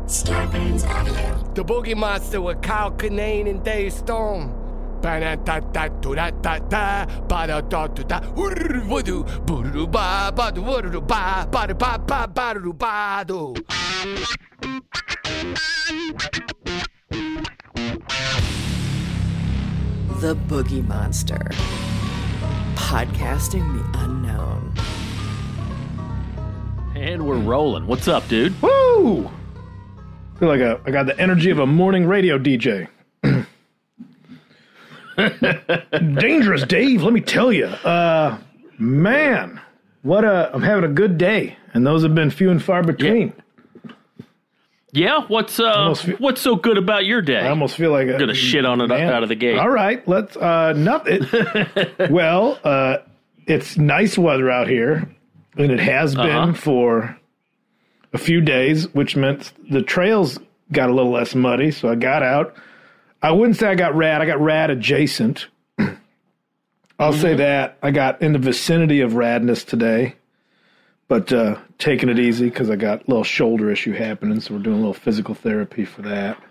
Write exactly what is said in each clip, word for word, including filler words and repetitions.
Scarpins Audio. The Boogie Monster with Kyle Kinane and Dave Storm. The Boogie Monster. Podcasting the unknown. And we're rolling. What's up, dude? Woo! Feel like a, I got the energy of a morning radio D J. Dangerous, Dave. Let me tell you, uh, man, what a! I'm having a good day, and those have been few and far between. Yeah. yeah what's uh, feel, what's so good about your day? I almost feel like I'm gonna shit on it man. out of the gate. All right, let's. Uh, nothing. well, uh, it's nice weather out here, and it has been uh-huh. for a few days, which meant the trails got a little less muddy. So I got out. I wouldn't say I got rad. I got rad adjacent. I'll mm-hmm. say that. I got in the vicinity of radness today, but uh, taking it easy because I got a little shoulder issue happening, so we're doing a little physical therapy for that.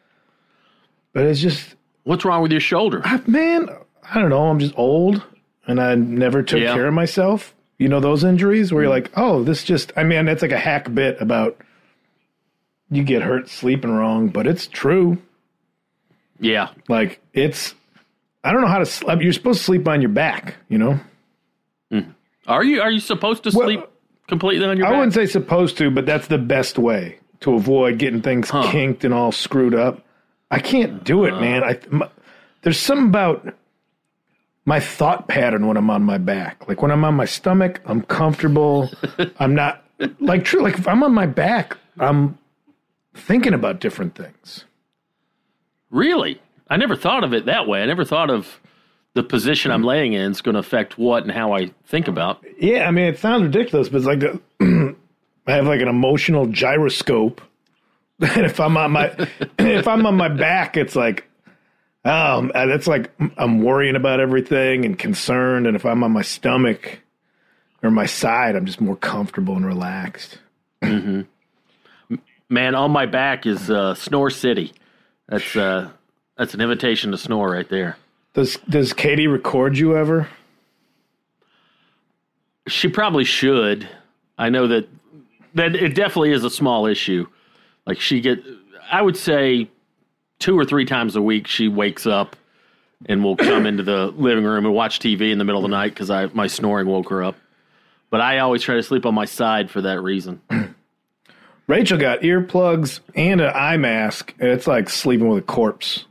But it's just... What's wrong with your shoulder? I, man, I don't know. I'm just old, and I never took yeah. care of myself. You know those injuries where you're like, oh, this just... I mean, it's like a hack bit about you get hurt sleeping wrong, but it's true. Yeah. Like, it's, I don't know how to sleep. You're supposed to sleep on your back, you know? Mm. Are you Are you supposed to sleep well, completely on your I back? I wouldn't say supposed to, but that's the best way to avoid getting things huh. kinked and all screwed up. I can't do it, uh, man. I my, There's something about my thought pattern when I'm on my back. Like, when I'm on my stomach, I'm comfortable. I'm not, like, true. Like, if I'm on my back, I'm thinking about different things. Really? I never thought of it that way. I never thought of the position I'm laying in is going to affect what and how I think about. Yeah, I mean, it sounds ridiculous, but it's like a, I have like an emotional gyroscope. And if I'm on my if I'm on my back, it's like, um, it's like I'm worrying about everything and concerned. And if I'm on my stomach or my side, I'm just more comfortable and relaxed. Mm-hmm. Man, on my back is uh, Snore City. That's uh, that's an invitation to snore right there. Does Does Katie record you ever? She probably should. I know that that it definitely is a small issue. Like she get, I would say, two or three times a week she wakes up and will come into the living room and watch T V in the middle of the night because I my snoring woke her up. But I always try to sleep on my side for that reason. Rachel got earplugs and an eye mask, and it's like sleeping with a corpse.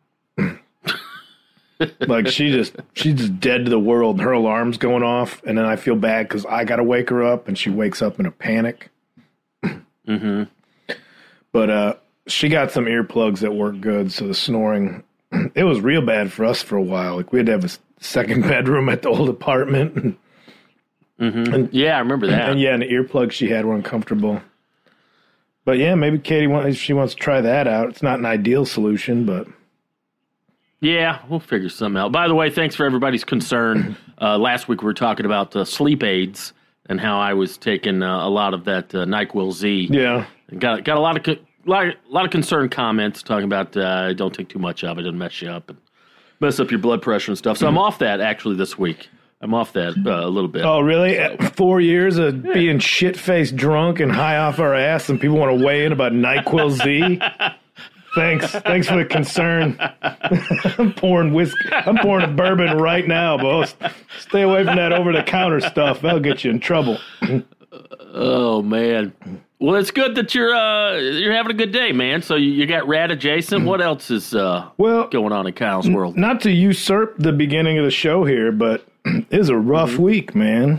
Like she just she's just dead to the world. Her alarm's going off, and then I feel bad because I got to wake her up, and she wakes up in a panic. Mm-hmm. But uh, she got some earplugs that work good, so the snoring, it was real bad for us for a while. Like we had to have a second bedroom at the old apartment. Mm-hmm. And, yeah, I remember that. And, and yeah, and the earplugs she had were uncomfortable. But yeah, maybe Katie wants, if she wants to try that out. It's not an ideal solution, but yeah, we'll figure something out. By the way, thanks for everybody's concern. Uh, last week we were talking about uh, sleep aids and how I was taking uh, a lot of that uh, NyQuil Z. Yeah, and got got a lot of co- lot, lot of concerned comments talking about uh, don't take too much of it and mess you up and mess up your blood pressure and stuff. So I'm off that actually this week. I'm off that uh, a little bit. Oh, really? Four years of yeah. being shit-faced drunk and high off our ass, and people want to weigh in about NyQuil Z? Thanks. Thanks for the concern. I'm pouring whiskey. I'm pouring a bourbon right now, boss. Stay away from that over-the-counter stuff. That'll get you in trouble. Oh, man. Well, it's good that you're uh, you're having a good day, man. So you, you got rad adjacent. What else is uh, well, going on in Kyle's world? N- not to usurp the beginning of the show here, but it was a rough mm-hmm. week, man.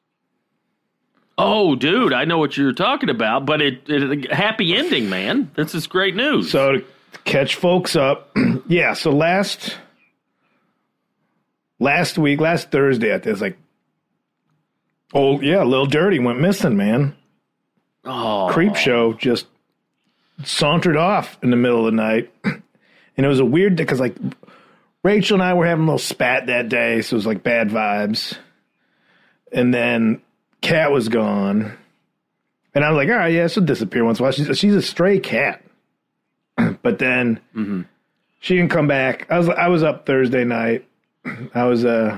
Oh, dude, I know what you're talking about, but it, it happy ending, man. This is great news. So to catch folks up, yeah. So last last week, last Thursday, I was like, oh yeah, Lil Dirty went missing, man. Oh, Creep Show just sauntered off in the middle of the night, and it was a weird because like Rachel and I were having a little spat that day, so it was like bad vibes, and then Cat was gone, And I was like, all right, yeah, she'll disappear once in a while. She's, she's a stray cat. But then Mm-hmm. she didn't come back. I was I was up Thursday night. I was uh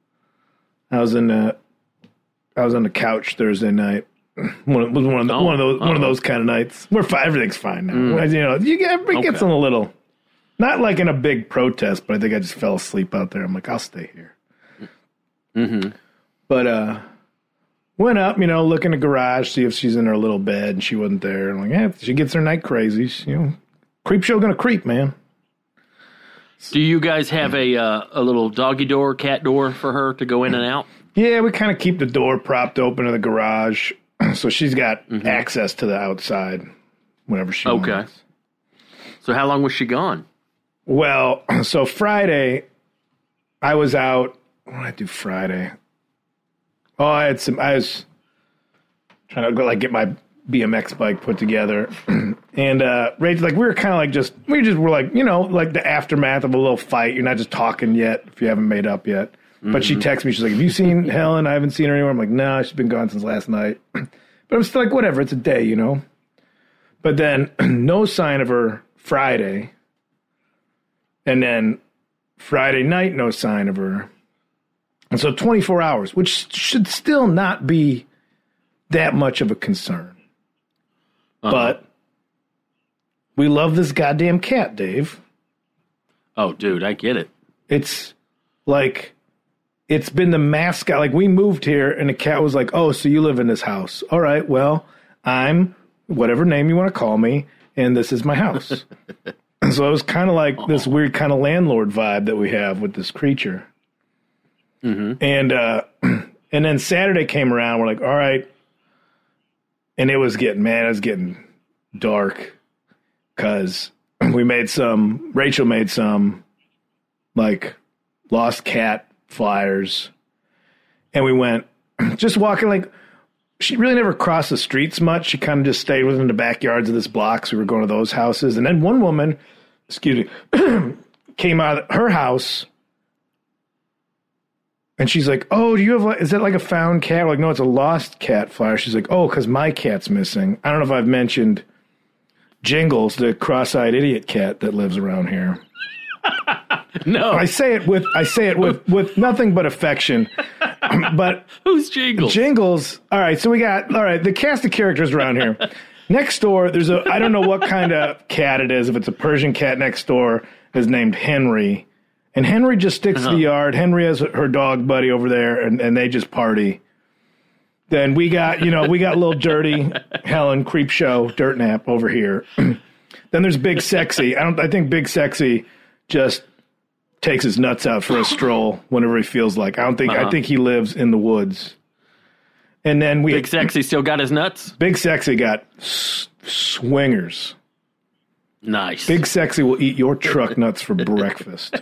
I was in the I was on the couch Thursday night. One of, was one of, the, Oh, one of those one of uh-oh. those kind of nights. We're fine. Everything's fine now. You know, you get it gets Okay. in a little, not like in a big protest, but I think I just fell asleep out there. I'm like, I'll stay here. Mm-hmm. But uh, went up, you know, look in the garage, see if she's in her little bed, and she wasn't there. I'm like, yeah, she gets her night crazy. She, you know, creep show gonna creep, man. Do you guys have a uh, a little doggy door, cat door for her to go in and out? Yeah, we kind of keep the door propped open to the garage, so she's got Mm-hmm. access to the outside whenever she Okay. wants. So how long was she gone? Well, so Friday, I was out. What did I do Friday? Oh, I had some. I was trying to go like get my B M X bike put together, and uh, Rach, like we were kind of like just we just were like you know like the aftermath of a little fight. You're not just talking yet if you haven't made up yet. But she texted me. She's like, "Have you seen Helen? I haven't seen her anywhere." I'm like, "No, nah, she's been gone since last night." But I'm still like, "Whatever. It's a day, you know." But then no sign of her Friday, and then Friday night, no sign of her. And so twenty-four hours, which should still not be that much of a concern. Uh-huh. But we love this goddamn cat, Dave. Oh, dude, I get it. It's like, it's been the mascot. Like, we moved here, and the cat was like, oh, so you live in this house. All right, well, I'm whatever name you want to call me, and this is my house. And so it was kind of like this weird kind of landlord vibe that we have with this creature. Mm-hmm. And uh, and then Saturday came around. We're like, all right. And it was getting, man, it was getting dark because we made some, Rachel made some, like, lost cat flyers. And we went just walking, like, she really never crossed the streets much. She kind of just stayed within the backyards of this block. So we were going to those houses. And then one woman, excuse me, came out of her house. And she's like, oh, do you have, like, is that like a found cat? We're like, no, it's a lost cat flyer. She's like, oh, because my cat's missing. I don't know if I've mentioned Jingles, the cross-eyed idiot cat that lives around here. No. I say it with, I say it with, with nothing but affection. But Who's Jingles? Jingles, all right, so we got, all right, the cast of characters around here. Next door, there's a, I don't know what kind of cat it is. If it's a Persian cat next door, is named Henry. And Henry just sticks Uh-huh. to the yard. Henry has her dog buddy over there, and, and they just party. Then we got, you know, we got little dirty Helen Creep Show Dirt Nap over here. Then there's Big Sexy. I don't. I think Big Sexy just takes his nuts out for a stroll whenever he feels like. I don't think. Uh-huh. I think he lives in the woods. And then we Big Sexy still got his nuts? Big Sexy got s- swingers. Nice. Big Sexy will eat your truck nuts for breakfast.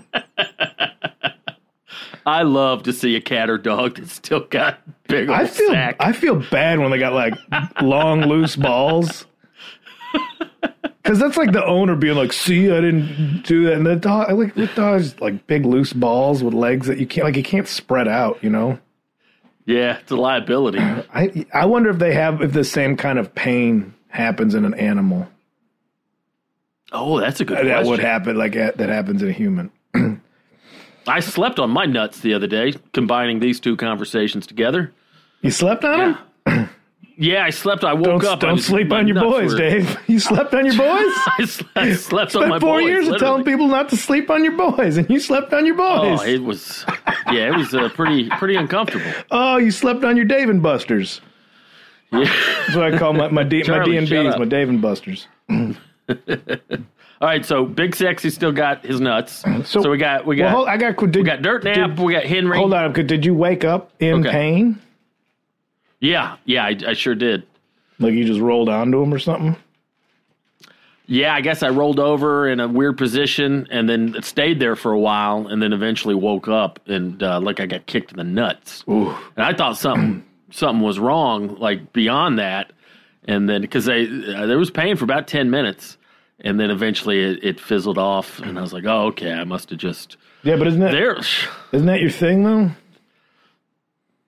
I love to see a cat or dog that's still got big old I feel sack. I feel bad when they got like long loose balls. Because that's like the owner being like, "See, I didn't do that." And the dog, like the dog's like big loose balls with legs that you can't like you can't spread out. You know. Yeah, it's a liability. I I wonder if they have if the same kind of pain happens in an animal Oh, that's a good that question. would happen like that happens in a human. I slept on my nuts the other day, combining these two conversations together. You slept on them? Yeah, I slept. I woke Don't up. I don't was- sleep my on your nuts boys, were- Dave. You slept on your boys. I slept, I slept on my Spent four boys. years of literally. telling people not to sleep on your boys, and you slept on your boys. Oh, it was. Yeah, it was uh, pretty pretty uncomfortable. Oh, you slept on your Dave and Busters. Yeah. That's what I call my my, D, my Charlie, D and shut B's, up. my Dave and Busters. All right, so Big Sexy still got his nuts. So, we got we got Well, hold, I got. Did, we got Dirt Nap. did- we got Henry. hold on. Did you wake up in Okay. pain? Yeah, yeah, I, I sure did. Like you just rolled onto him or something? Yeah, I guess I rolled over in a weird position and then it stayed there for a while and then eventually woke up and uh, like I got kicked in the nuts. Ooh. And I thought something something was wrong, like beyond that. And then because they uh, there was pain for about ten minutes, and then eventually it, it fizzled off, and I was like, oh, okay, I must have just Yeah, but isn't that there. isn't that your thing though?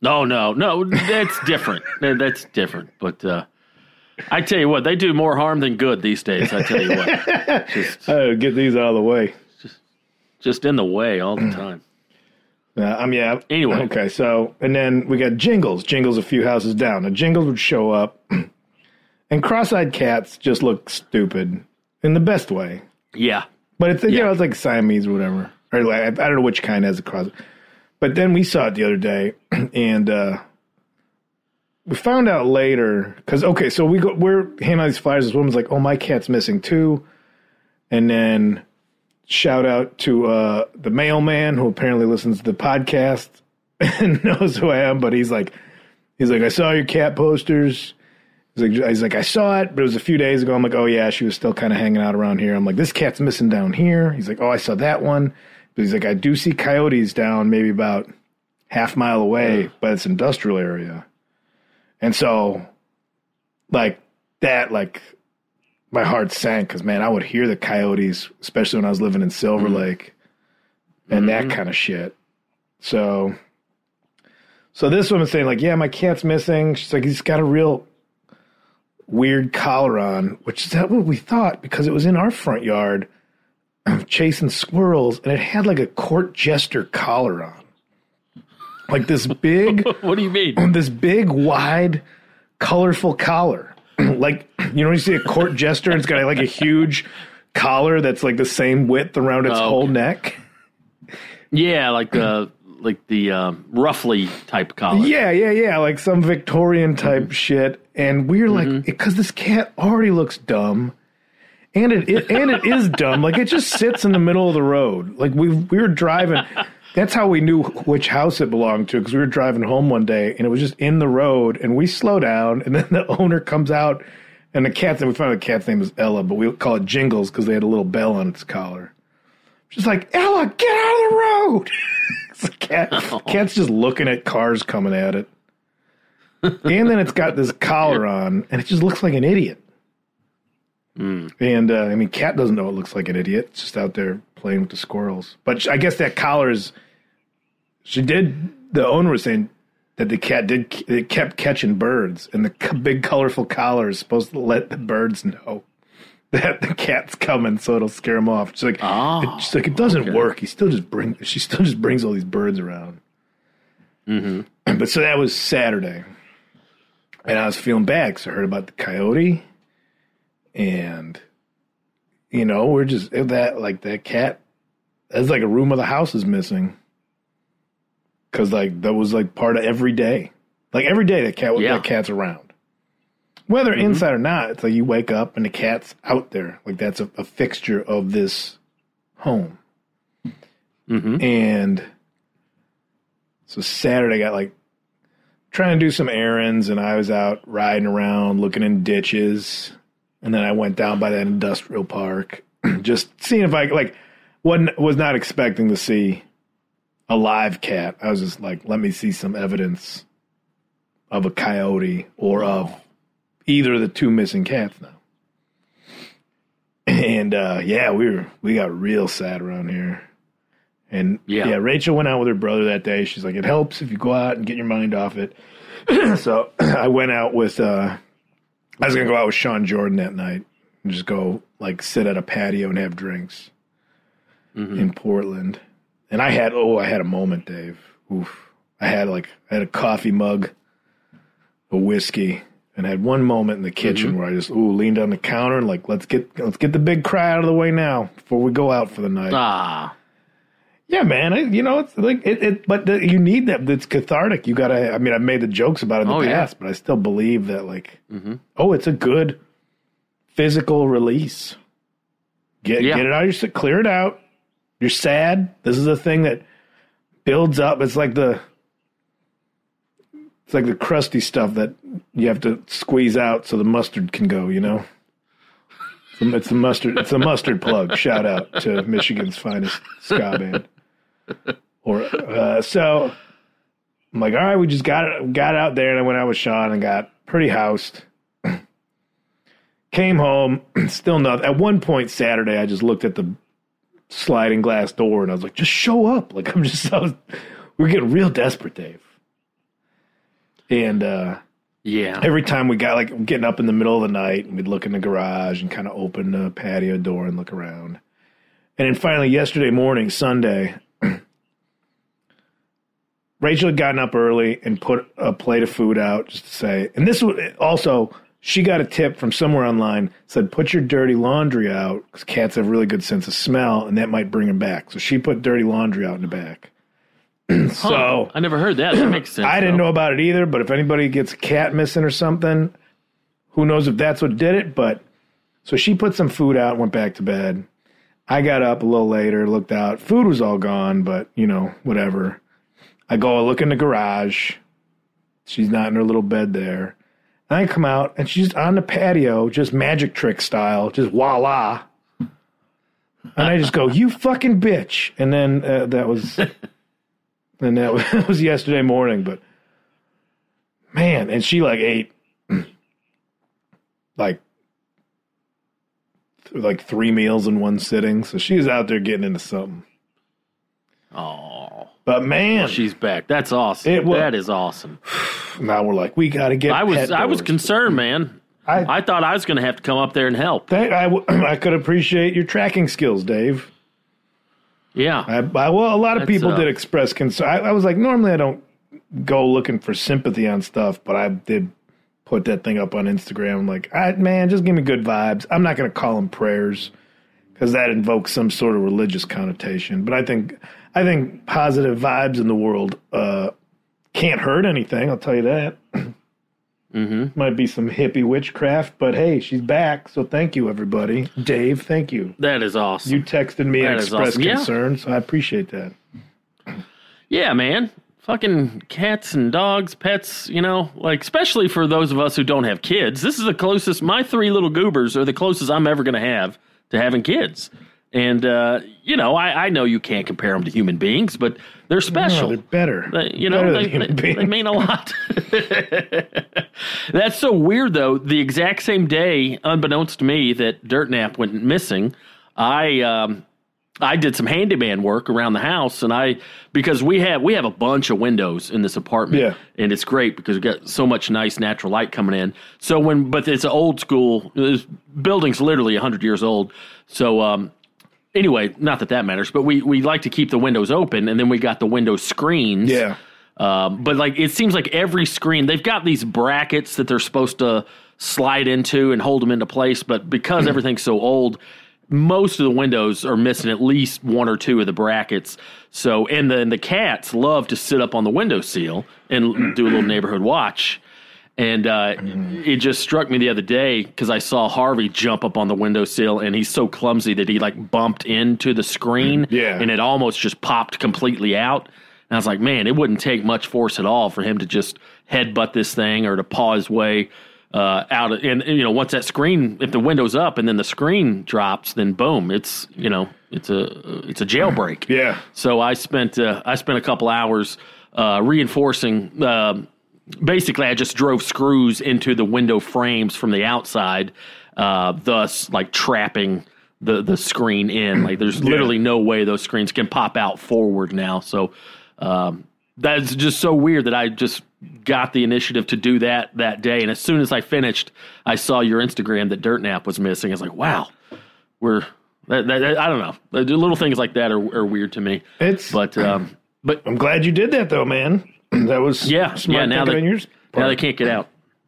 No, no, no. That's different. That- That's different. But uh, I tell you what, they do more harm than good these days. I tell you what, just, Oh, get these out of the way. just in the way all the time. Uh, um, yeah. Anyway. Okay, so, and then we got Jingles. Jingles a few houses down. Now, Jingles would show up, and cross-eyed cats just look stupid in the best way. Yeah. But it's, you Yeah. know, it's like Siamese or whatever. Or like, I, I don't know which kind has a cross. But then we saw it the other day, and uh, we found out later, because, okay, so we go, we're handing out these flyers. This woman's like, oh, my cat's missing too. And then shout out to uh, the mailman who apparently listens to the podcast and knows who I am. But he's like, he's like, I saw your cat posters. He's like, he's like, I saw it, but it was a few days ago. I'm like, oh, yeah, she was still kind of hanging out around here. I'm like, this cat's missing down here. He's like, oh, I saw that one. But he's like, I do see coyotes down maybe about half mile away, but it's industrial area. And so, like, that, like, my heart sank because, man, I would hear the coyotes, especially when I was living in Silver mm-hmm. Lake and mm-hmm. that kind of shit. So, so this woman's saying, like, yeah, my cat's missing. She's like, he's got a real weird collar on, which is what we thought because it was in our front yard chasing squirrels, and it had like a court jester collar on. Like this big... What do you mean? This big, wide, colorful collar. Like, you know when you see a court jester, and it's got like a huge collar that's like the same width around its oh, whole okay. neck? Yeah, like the... like the um, roughly type collar. Yeah, yeah, yeah, like some Victorian type mm-hmm. shit. And we were mm-hmm. like, because this cat already looks dumb, and it, it and it is dumb. Like it just sits in the middle of the road. Like we we were driving. That's how we knew which house it belonged to, because we were driving home one day and it was just in the road. And we slow down, and then the owner comes out, and the cat's name, we found out the cat's name was Ella, but we call it Jingles because they had a little bell on its collar. She's like, Ella, get out of the road. It's a cat. Oh. Cat's just looking at cars coming at it. And then it's got this collar on, and it just looks like an idiot. Mm. And, uh, I mean, Cat doesn't know it looks like an idiot. It's just out there playing with the squirrels. But I guess that collar is, she did, the owner was saying that the cat did, it kept catching birds, and the big colorful collar is supposed to let the birds know that the cat's coming, so it'll scare him off. She's like, oh, it, she's like, it doesn't okay. work. He still just bring. She still just brings all these birds around. Mm-hmm. But so that was Saturday, and I was feeling bad because I heard about the coyote, and you know, we're just that like that cat. That's like a room of the house is missing, because like that was like part of every day. Like every day, that cat yeah. that cat's around. Whether mm-hmm. inside or not, it's like you wake up and the cat's out there. Like that's a, a fixture of this home. Mm-hmm. And so Saturday I got like trying to do some errands, and I was out riding around looking in ditches. And then I went down by that industrial park, just seeing if I like wasn't was not expecting to see a live cat. I was just like, let me see some evidence of a coyote or of either of the two missing cats now. And uh, yeah, we were we got real sad around here. And yeah. yeah, Rachel went out with her brother that day. She's like, it helps if you go out and get your mind off it. So I went out with uh, I was gonna go out with Sean Jordan that night and just go like sit at a patio and have drinks mm-hmm. in Portland. And I had oh, I had a moment, Dave. Oof. I had like I had a coffee mug, a whiskey. And had one moment in the kitchen mm-hmm. where I just ooh leaned on the counter and like let's get let's get the big cry out of the way now before we go out for the night. Ah, yeah, man. I, you know it's like it. it but the, you need that. It's cathartic. You gotta. I mean, I've made the jokes about it in the oh, past, yeah. but I still believe that like mm-hmm. oh, it's a good physical release. Get yeah. get it out. You clear it out. You're sad. This is a thing that builds up. It's like the. It's like the crusty stuff that you have to squeeze out so the mustard can go, you know? It's the mustard It's the mustard plug. Shout out to Michigan's finest ska band. Or uh, so I'm like, all right, we just got it, got out there, and I went out with Sean and got pretty housed. Came home, still nothing. At one point Saturday, I just looked at the sliding glass door, and I was like, just show up. Like, I'm just, I was, we're getting real desperate, Dave. And uh, Yeah. every time we got like getting up in the middle of the night, and we'd look in the garage and kind of open the patio door and look around. And then finally, yesterday morning, Sunday, Rachel had gotten up early and put a plate of food out just to say, and this was also, she got a tip from somewhere online, said, put your dirty laundry out because cats have a really good sense of smell and that might bring them back. So she put dirty laundry out in the back. So Huh. I never heard that. That makes sense. I didn't though. know about it either, but if anybody gets a cat missing or something, who knows if that's what did it. But so she put some food out and went back to bed. I got up a little later, looked out. Food was all gone, but, you know, whatever. I go look in the garage. She's not in her little bed there. And I come out, and she's on the patio, just magic trick style, just voila. And I just go, you fucking bitch. And then uh, that was, and that was, that was yesterday morning. But, man, and she, like, ate, like, like three meals in one sitting. So she was out there getting into something. Oh, But man, well, she's back. That's awesome. It was- that is awesome. now we're like, we got to get I was pet I was doors. concerned, man. I- I thought I was going to have to come up there and help. Thank- I, w- I could appreciate your tracking skills, Dave. Yeah. I, I well, a lot of That's, people uh, did express concern. I, I was like, normally I don't go looking for sympathy on stuff, but I did put that thing up on Instagram. I'm like, I, man, just give me good vibes. I'm not going to call them prayers because that invokes some sort of religious connotation. But I think I think positive vibes in the world uh, can't hurt anything. I'll tell you that. Mm-hmm. Might be some hippie witchcraft, but hey, she's back. So thank you, everybody. Dave, thank you. That is awesome. You texted me That and is expressed awesome. Yeah. concern, so I appreciate that. Yeah, man. Fucking cats and dogs, pets, you know, like, especially for those of us who don't have kids. This is the closest, my three little goobers are the closest I'm ever going to have to having kids. And, uh, you know, I, I know you can't compare them to human beings, but they're special. No, they're better. They- you know, Better they, than human they, beings. they mean a lot. That's so weird, though. The exact same day, unbeknownst to me, that Dirt Nap went missing, I um, I did some handyman work around the house, and I because we have we have a bunch of windows in this apartment, Yeah. and it's great because we got so much nice natural light coming in. So when, but it's an old school. This building's literally a hundred years old. So um, anyway, not that that matters, but we we like to keep the windows open, and then we got the window screens. Yeah. Um, but like it seems like every screen they've got these brackets that they're supposed to slide into and hold them into place. But because everything's so old, most of the windows are missing at least one or two of the brackets. So and then the cats love to sit up on the windowsill and do a little neighborhood watch. And uh, it just struck me the other day because I saw Harvey jump up on the windowsill, and he's so clumsy that he like bumped into the screen, Yeah. and it almost just popped completely out. And I was like, man, it wouldn't take much force at all for him to just headbutt this thing or to paw his way uh, out. Of, and, and, you know, once that screen, if the window's up and then the screen drops, then boom, it's, you know, it's a it's a jailbreak. Yeah. So I spent uh, I spent a couple hours uh, reinforcing. Um, basically, I just drove screws into the window frames from the outside, uh, thus like trapping the the screen in. Like there's literally no way those screens can pop out forward now. So. Um, that's just so weird that I just got the initiative to do that that day. And as soon as I finished, I saw your Instagram that Dirt Nap was missing. I was like, wow, we're, that, that, that- I don't know. The little things like that are, are weird to me. It's. But, um, but I'm glad you did that, though, man. That was yeah, smart yeah, now thinking they, on yours now part. they can't get out.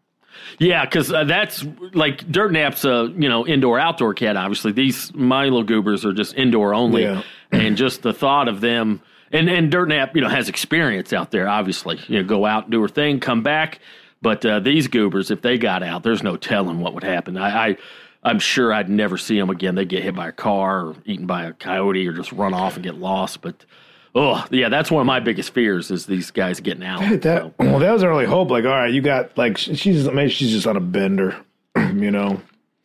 Yeah, because uh, that's like Dirt Nap's a you know indoor outdoor cat. Obviously, these my little goobers are just indoor only, Yeah. and just the thought of them and and Dirt Nap you know has experience out there. Obviously, you know go out and do her thing, come back. But uh, these goobers, if they got out, there's no telling what would happen. I, I I'm sure I'd never see them again. They get hit by a car or eaten by a coyote or just run off and get lost. But oh yeah, that's one of my biggest fears is these guys getting out. That, So, well, that was our only hope. Like, all right, you got, like, sh- she's, maybe she's just on a bender, you know?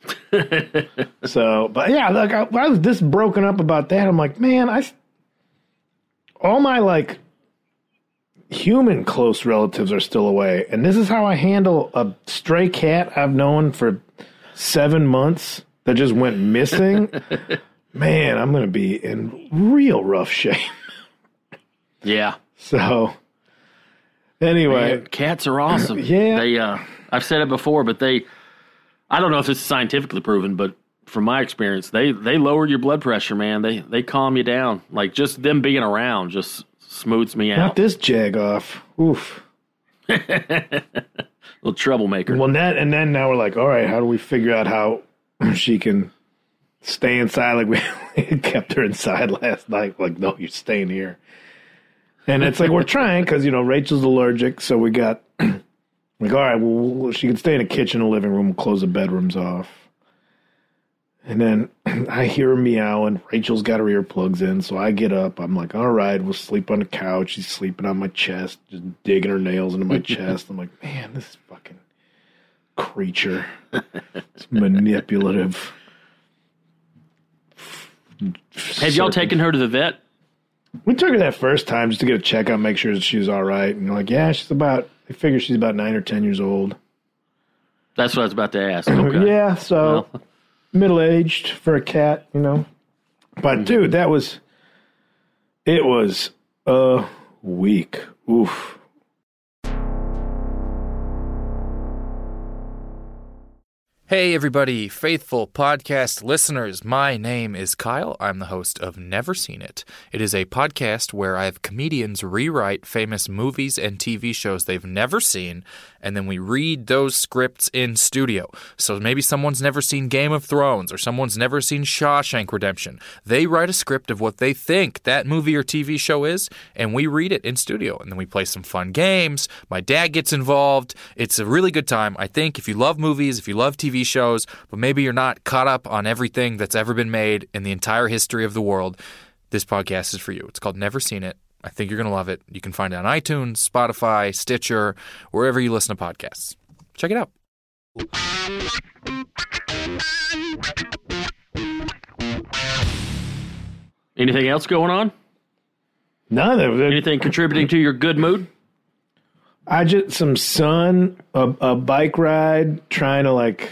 So, but yeah, like, I, I was this broken up about that. I'm like, man, I, s- all my, like, human close relatives are still away. And this is how I handle a stray cat I've known for seven months that just went missing. Man, I'm going to be in real rough shape. yeah. So, Anyway, Man, cats are awesome. Yeah. They, uh, I've said it before, but they, I don't know if this is scientifically proven, but from my experience, they, they lower your blood pressure, man. They they calm you down. Like, just them being around just smooths me out. not this jagoff. Oof. Little troublemaker. Well, that, and then now we're like, all right, how do we figure out how she can stay inside? Like, we kept her inside last night. Like, no, you're staying here. And it's like, we're trying because, you know, Rachel's allergic. So we got, like, all right, well, she can stay in the kitchen and living room. We'll close the bedrooms off. And then I hear her meowing. Rachel's got her earplugs in. So I get up. I'm like, all right, we'll sleep on the couch. She's sleeping on my chest, just digging her nails into my chest. I'm like, man, this fucking creature. It's manipulative. Have y'all taken her to the vet? We took her that first time just to get a checkup, make sure that she was all right. And like, yeah, she's about, I figure she's about nine or ten years old. That's what I was about to ask. Okay. Yeah, so Well. middle-aged for a cat, you know. But, dude, that was, it was a week. Oof. Hey, everybody, faithful podcast listeners. My name is Kyle. I'm the host of Never Seen It. It is a podcast where I have comedians rewrite famous movies and T V shows they've never seen, and then we read those scripts in studio. So maybe someone's never seen Game of Thrones, or someone's never seen Shawshank Redemption. They write a script of what they think that movie or T V show is, and we read it in studio. And then we play some fun games. My dad gets involved. It's a really good time. I think if you love movies, if you love T V shows, but maybe you're not caught up on everything that's ever been made in the entire history of the world, this podcast is for you. It's called Never Seen It. I think you're going to love it. You can find it on iTunes, Spotify, Stitcher, wherever you listen to podcasts. Check it out. Anything else going on? None of it. Anything contributing to your good mood? I just, some sun, a, a bike ride, trying to like,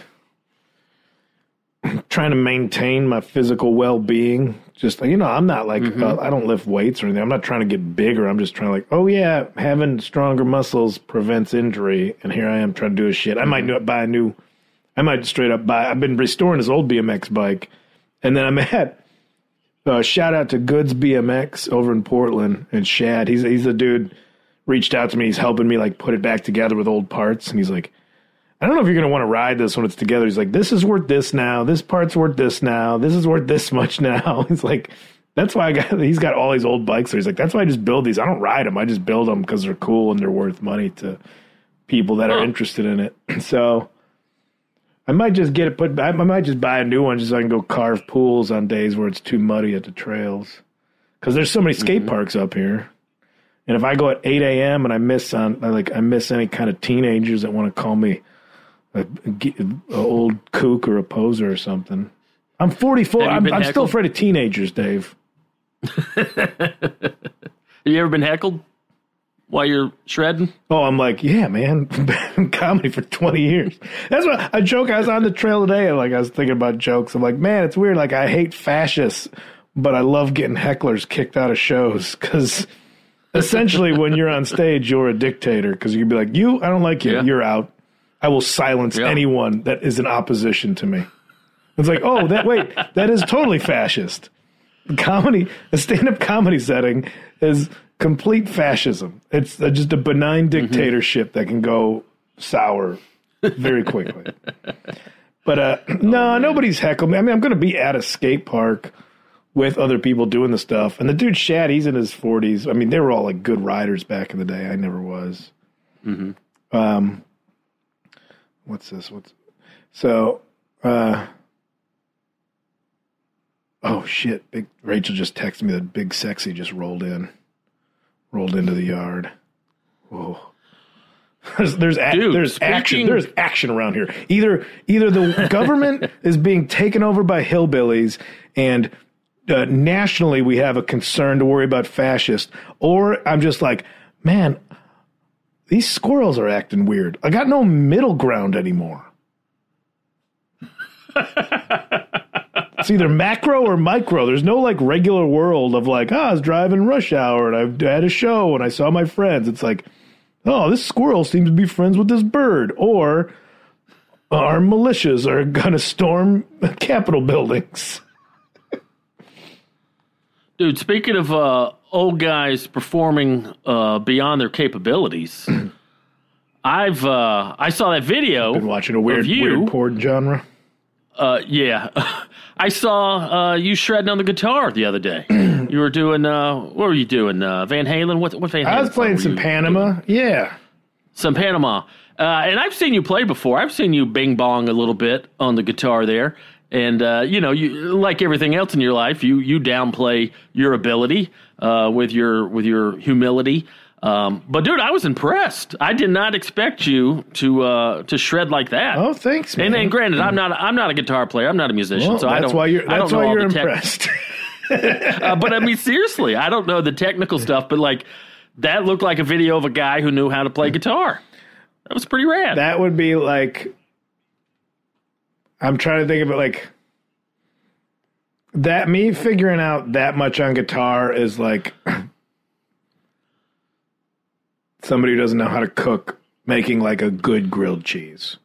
trying to maintain my physical well-being. Just, you know, I'm not like, mm-hmm. uh, I don't lift weights or anything. I'm not trying to get bigger. I'm just trying to like, oh yeah, having stronger muscles prevents injury. And here I am trying to do a shit. I mm-hmm. might do it, buy a new, I might straight up buy, I've been restoring this old B M X bike. And then I'm at, uh, shout out to Goods B M X over in Portland and Shad. He's, he's a dude, reached out to me. He's helping me like put it back together with old parts. And he's like, I don't know if you're going to want to ride this when it's together. He's like, this is worth this now. This part's worth this now. This is worth this much now. He's like, that's why I got, he's got all these old bikes. So he's like, that's why I just build these. I don't ride them. I just build them because they're cool and they're worth money to people that are interested in it. So I might just get it put, I might just buy a new one just so I can go carve pools on days where it's too muddy at the trails. Because there's so many skate mm-hmm. parks up here. And if I go at eight a.m. and I miss on, like I miss any kind of teenagers that want to call me a, a, a old kook or a poser or something, I'm forty-four. I'm, I'm still afraid of teenagers, Dave. Have you ever been heckled while you're shredding? Oh, I'm like, yeah, man, been comedy for twenty years. That's what I joke. I was on the trail today, and like I was thinking about jokes. I'm like, man, it's weird. Like I hate fascists, but I love getting hecklers kicked out of shows because. Essentially, when you're on stage, you're a dictator because you can be like, you, I don't like you, yeah. you're out. I will silence yeah. anyone that is in opposition to me. It's like, oh, that wait, that is totally fascist. Comedy, a stand-up comedy setting is complete fascism. It's just a benign dictatorship mm-hmm. that can go sour very quickly. But uh, oh, no, man. Nobody's heckled me. I mean, I'm going to be at a skate park with other people doing the stuff. And the dude Shad, he's in his forties. I mean, they were all like good riders back in the day. I never was. Mm-hmm. Um, what's this? What's so? Uh, oh shit! Big Rachel just texted me that Big Sexy just rolled in, rolled into the yard. Whoa. There's there's, a, Dude, there's speaking... action there's action around here. Either either the government is being taken over by hillbillies and. Uh, nationally, we have a concern to worry about fascists, or I'm just like, man, these squirrels are acting weird. I got no middle ground anymore. It's either macro or micro. There's no like regular world of like, oh, I was driving rush hour and I had a show and I saw my friends. It's like, oh, this squirrel seems to be friends with this bird, or armed militias are going to storm Capitol buildings. Dude, speaking of uh, old guys performing uh, beyond their capabilities, I've uh, I saw that video. Been watching a weird, of you. weird porn genre. Uh, yeah, I saw uh, you shredding on the guitar the other day. You were doing uh, what were you doing? Uh, Van Halen? What? What Van Halen? I was playing some Panama. Doing? Yeah, some Panama. Uh, and I've seen you play before. I've seen you bing bong a little bit on the guitar there. And, uh, you know, you like everything else in your life, you you downplay your ability uh, with your with your humility. Um, but, dude, I was impressed. I did not expect you to uh, to shred like that. Oh, thanks, man. And, and granted, I'm not I'm not a guitar player. I'm not a musician, well, so I that's don't. Why you're, I that's don't know why you're all the impressed. Tech- uh, but I mean, seriously, I don't know the technical stuff. But like, that looked like a video of a guy who knew how to play guitar. That was pretty rad. That would be like, I'm trying to think of it like, that me figuring out that much on guitar is like somebody who doesn't know how to cook making like a good grilled cheese.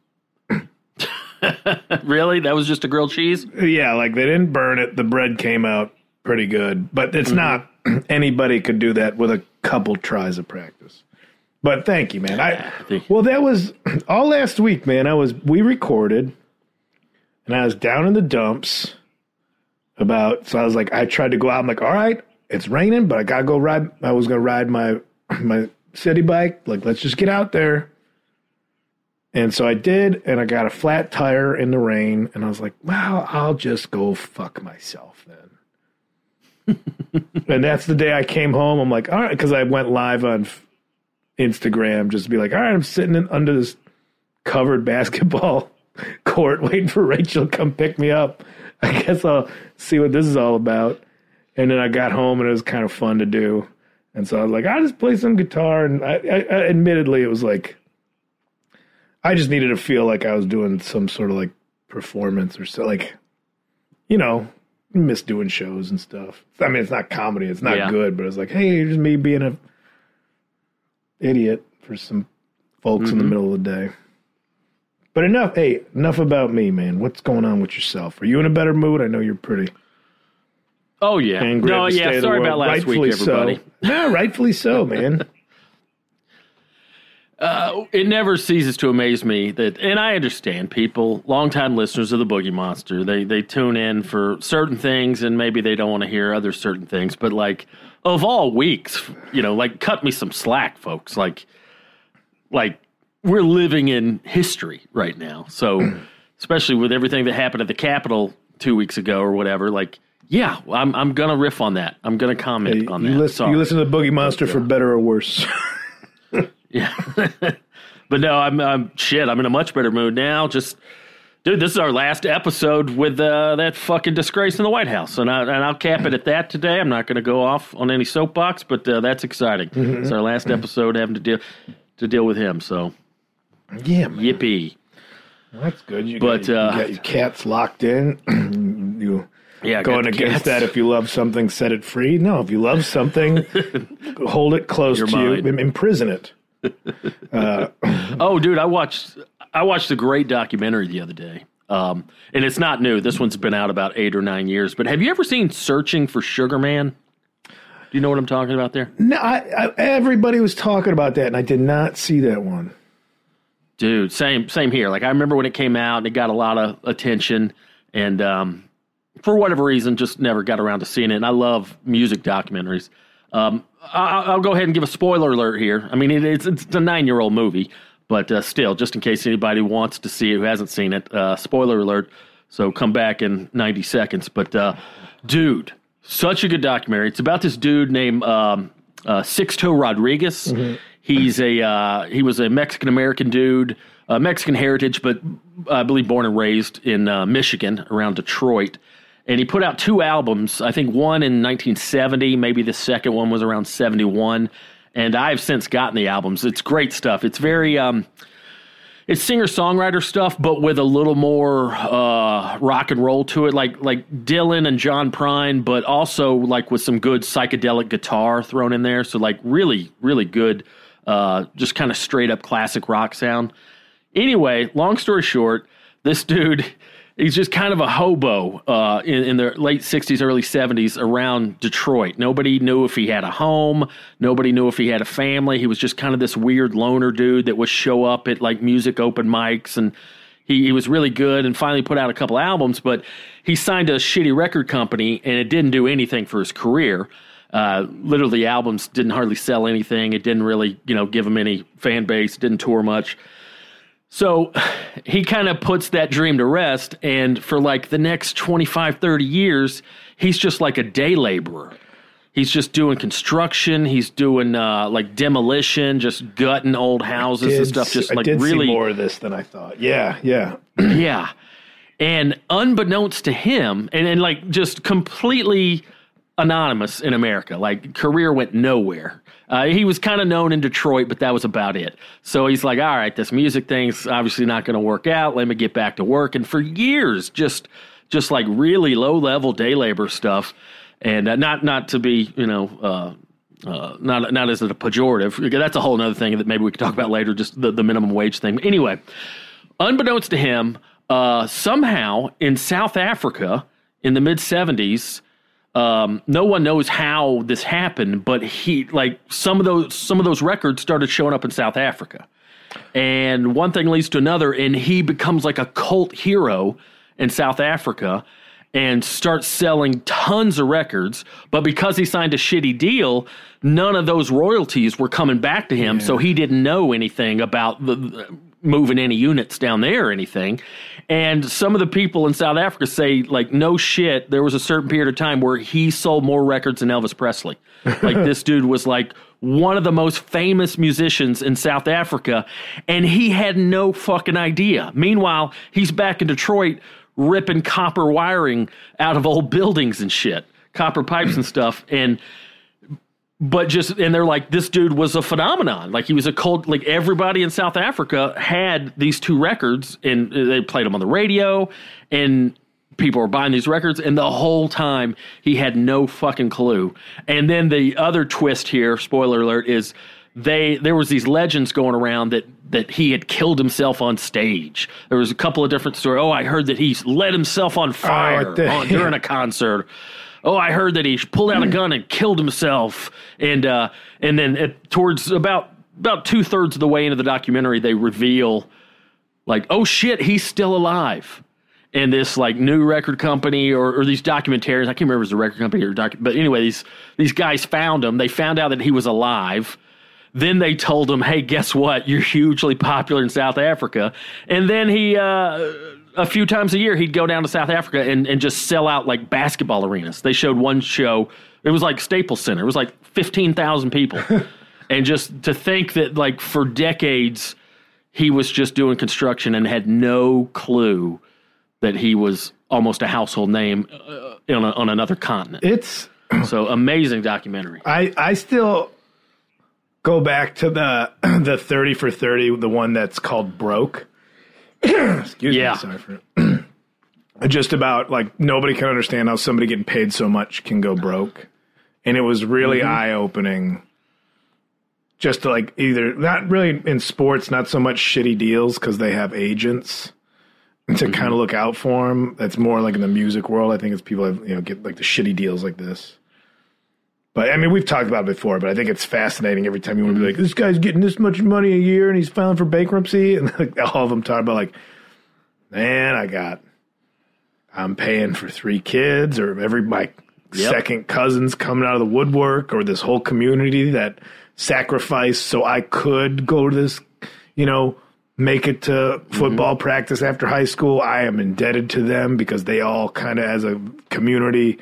Really? That was just a grilled cheese? Yeah, like they didn't burn it. The bread came out pretty good, but it's mm-hmm. not, anybody could do that with a couple tries of practice. But thank you, man. I well, that was all last week, man. I was we recorded, and I was down in the dumps. About so I was like, I tried to go out. I'm like, all right, it's raining, but I gotta go ride. I was gonna ride my my city bike. Like, let's just get out there. And so I did, and I got a flat tire in the rain, and I was like, wow, I'll just go fuck myself then. And that's the day I came home. I'm like, all right, because I went live on Instagram just to be like, all right, I'm sitting in, under this covered basketball court waiting for Rachel to come pick me up. I guess I'll see what this is all about. And then I got home and it was kind of fun to do. And so I was like, I'll just play some guitar. And I, I, I admittedly, it was like, I just needed to feel like I was doing some sort of like performance or so, like, you know, miss doing shows and stuff. I mean, it's not comedy. It's not yeah. good, but it's like, hey, here's me being a idiot for some folks mm-hmm. in the middle of the day. But enough, hey, enough about me, man. What's going on with yourself? Are you in a better mood? I know you're pretty. Oh, yeah. Angry no, yeah, sorry about last rightfully week, everybody. So. No, rightfully so, man. Uh, it never ceases to amaze me that, and I understand people, longtime listeners of the Boogie Monster, they they tune in for certain things and maybe they don't want to hear other certain things. But like, of all weeks, you know, like cut me some slack, folks. Like, like we're living in history right now. So, especially with everything that happened at the Capitol two weeks ago or whatever, like, yeah, I'm I'm gonna riff on that. I'm gonna comment hey, on you that. Listen, you listen to the Boogie Monster for better or worse. Yeah. But no, I'm, I'm shit. I'm in a much better mood now. Just, dude, this is our last episode with uh, that fucking disgrace in the White House. And, I, and I'll cap it at that today. I'm not going to go off on any soapbox, but uh, that's exciting. Mm-hmm. It's our last episode having to deal to deal with him. So, yeah, man. Yippee. Well, that's good. You, but, got, you uh, got your cats locked in. you yeah, going against that. If you love something, set it free. No, if you love something, hold it close Your to mind. you. Imprison it. Uh, oh, dude, I watched I watched a great documentary the other day, um, and it's not new. This one's been out about eight or nine years. But have you ever seen Searching for Sugar Man? Do you know what I'm talking about there? No, I, I, everybody was talking about that, and I did not see that one. Dude, same same here. Like I remember when it came out, and it got a lot of attention, and um, for whatever reason, just never got around to seeing it. And I love music documentaries. Um, I'll, I'll go ahead and give a spoiler alert here. I mean, it, it's it's a nine-year-old movie, but uh, still, just in case anybody wants to see it who hasn't seen it, uh, spoiler alert. So come back in ninety seconds. But, uh, dude, such a good documentary. It's about this dude named um, uh, Sixto Rodriguez. Mm-hmm. He's a uh, he was a Mexican-American dude, uh, Mexican heritage, but I believe born and raised in uh, Michigan, around Detroit. And he put out two albums, I think one in nineteen seventy, maybe the second one was around seventy-one. And I've since gotten the albums. It's great stuff. It's very, um, it's singer-songwriter stuff, but with a little more uh, rock and roll to it, like like Dylan and John Prine, but also like with some good psychedelic guitar thrown in there. So like really, really good uh, just kind of straight up classic rock sound. Anyway, long story short, this dude, he's just kind of a hobo uh, in, in the late sixties, early seventies around Detroit. Nobody knew if he had a home. Nobody knew if he had a family. He was just kind of this weird loner dude that would show up at like music open mics, and he, he was really good and finally put out a couple albums, but he signed a shitty record company and it didn't do anything for his career. Uh, literally, albums didn't hardly sell anything. It didn't really, you know, give him any fan base, didn't tour much. So he kind of puts that dream to rest, and for like the next twenty-five, thirty years, he's just like a day laborer. He's just doing construction. He's doing uh, like demolition, just gutting old houses did, and stuff. Just I like did really see more of this than I thought. Yeah, yeah. Yeah. And unbeknownst to him, and, and like just completely anonymous in America, like career went nowhere. Uh, he was kind of known in Detroit, but that was about it. So he's like, all right, this music thing's obviously not going to work out. Let me get back to work. And for years, just just like really low-level day labor stuff. And uh, not not to be, you know, uh, uh, not not as a pejorative. That's a whole other thing that maybe we could talk about later, just the, the minimum wage thing. But anyway, unbeknownst to him, uh, somehow in South Africa in the mid-seventies, Um, no one knows how this happened, but he like some of those some of those records started showing up in South Africa, and one thing leads to another, and he becomes like a cult hero in South Africa, and starts selling tons of records. But because he signed a shitty deal, none of those royalties were coming back to him, yeah. So he didn't know anything about the, the moving any units down there or anything. And some of the people in South Africa say, like, no shit, there was a certain period of time where he sold more records than Elvis Presley. Like, this dude was, like, one of the most famous musicians in South Africa, and he had no fucking idea. Meanwhile, he's back in Detroit ripping copper wiring out of old buildings and shit, copper pipes and stuff, and... But just, and they're like, this dude was a phenomenon. Like, he was a cult, like, everybody in South Africa had these two records, and they played them on the radio, and people were buying these records, and the whole time, he had no fucking clue. And then the other twist here, spoiler alert, is they, there was these legends going around that, that he had killed himself on stage. There was a couple of different stories. Oh, I heard that he lit himself on fire oh, on, during a concert. Oh, I heard that he pulled out a gun and killed himself. And uh, and then at, towards about about two thirds of the way into the documentary, they reveal, like, oh shit, he's still alive. And this like new record company or, or these documentarians, I can't remember if it was a record company or doc, but anyway, these these guys found him. They found out that he was alive. Then they told him, hey, guess what? You're hugely popular in South Africa. And then he. Uh, A few times a year, he'd go down to South Africa and, and just sell out like basketball arenas. They showed one show. It was like Staples Center. It was like fifteen thousand people. And just to think that like for decades, he was just doing construction and had no clue that he was almost a household name uh, on, a, on another continent. It's so amazing documentary. I, I still go back to the the thirty for thirty, the one that's called Broke. Excuse yeah. me, sorry for it. Just about like nobody can understand how somebody getting paid so much can go broke. And it was really mm-hmm. eye-opening. Just to like either, not really in sports, not so much shitty deals because they have agents and to mm-hmm. kind of look out for them. That's more like in the music world. I think it's people have, you know, get like the shitty deals like this. But I mean, we've talked about it before, but I think it's fascinating every time you want to be like, this guy's getting this much money a year and he's filing for bankruptcy. And like, all of them talk about like, man, I got, I'm paying for three kids, or every, my yep. second cousin's coming out of the woodwork, or this whole community that sacrificed so I could go to this, you know, make it to football mm-hmm. practice after high school. I am indebted to them because they all kind of as a community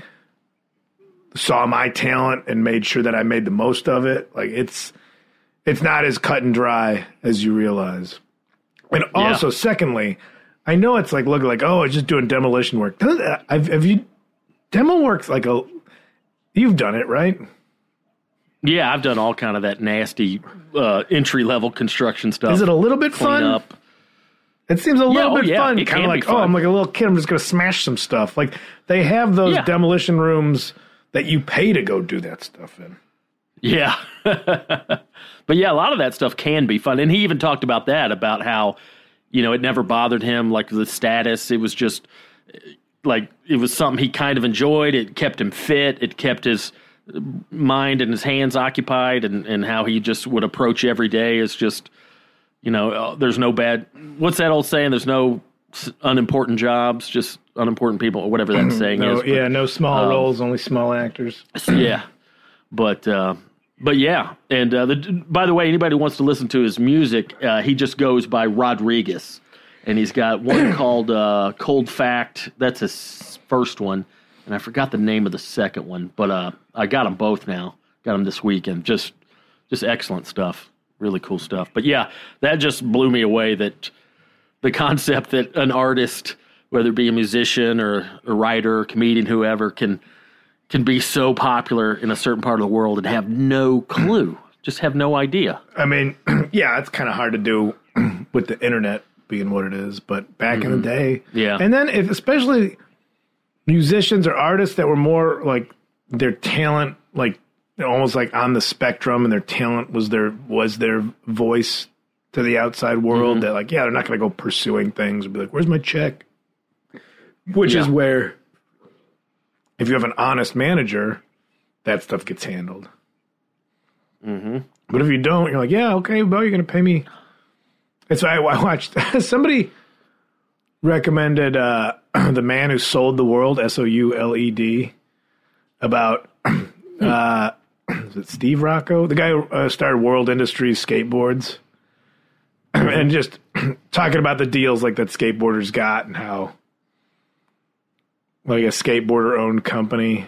saw my talent and made sure that I made the most of it. Like it's, it's not as cut and dry as you realize. And also, yeah. secondly, I know it's like, look like, oh, it's just doing demolition work. Have, have you, demo works like a, you've done it, right? Yeah, I've done all kind of that nasty uh, entry level construction stuff. Is it a little bit fun? Up. It seems a little yeah, oh, bit yeah, fun. Kind of like, oh, I'm like a little kid. I'm just going to smash some stuff. Like they have those yeah. demolition rooms that you pay to go do that stuff in. Yeah. But yeah, a lot of that stuff can be fun. And he even talked about that, about how, you know, it never bothered him, like the status. It was just like, it was something he kind of enjoyed. It kept him fit. It kept his mind and his hands occupied, and, and how he just would approach every day is just, you know, there's no bad, what's that old saying? There's no unimportant jobs, just unimportant people, or whatever that saying no, is. But, yeah, no small um, roles, only small actors. Yeah. But, uh, but yeah. And uh, the, by the way, anybody who wants to listen to his music, uh, he just goes by Rodriguez. And he's got one called uh, Cold Fact. That's his first one. And I forgot the name of the second one. But uh, I got them both now. Got them this weekend. Just, just excellent stuff. Really cool stuff. But yeah, that just blew me away, that the concept that an artist, whether it be a musician or a writer, comedian, whoever, can can be so popular in a certain part of the world and have no clue, just have no idea. I mean, yeah, it's kind of hard to do with the internet being what it is, but back mm-hmm. in the day, yeah. And then if especially musicians or artists that were more like their talent, like almost like on the spectrum, and their talent was their was their voice to the outside world. Mm-hmm. That like, yeah, they're not going to go pursuing things and be like, "Where's my check?" Which yeah. is where, if you have an honest manager, that stuff gets handled. Mm-hmm. But if you don't, you're like, yeah, okay, well, you're going to pay me. That's why I watched. Somebody recommended uh, The Man Who Sold the World, S O U L E D, about, uh, is it Steve Rocco? The guy who uh, started World Industries Skateboards. And just talking about the deals like that skateboarders got, and how like a skateboarder-owned company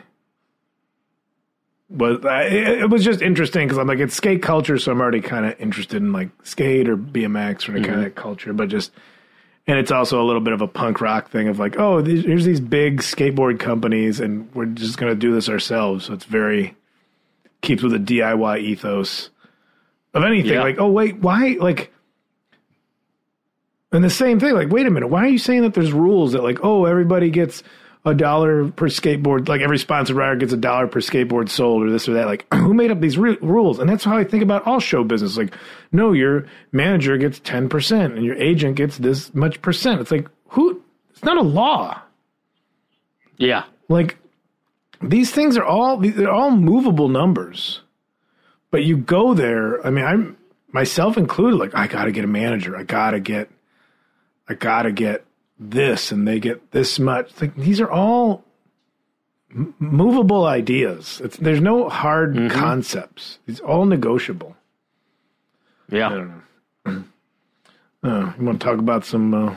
was. It was just interesting because I'm like, it's skate culture, so I'm already kind of interested in like skate or B M X or any mm-hmm. kind of that culture. But just, and it's also a little bit of a punk rock thing of like, oh, these, here's these big skateboard companies, and we're just going to do this ourselves. So it's very keeps with the D I Y ethos of anything. Yeah. Like, oh wait, why like. And the same thing, like, wait a minute, why are you saying that there's rules that, like, oh, everybody gets a dollar per skateboard, like every sponsored rider gets a dollar per skateboard sold or this or that? Like, who made up these re- rules? And that's how I think about all show business. Like, no, your manager gets ten percent and your agent gets this much percent. It's like, who? It's not a law. Yeah. Like, these things are all, they're all movable numbers. But you go there, I mean, I'm, myself included, like, I got to get a manager. I got to get. I gotta get this, and they get this much. It's like, these are all m- movable ideas. It's, there's no hard mm-hmm. concepts. It's all negotiable. Yeah. I don't know. Uh, you want to talk about some uh,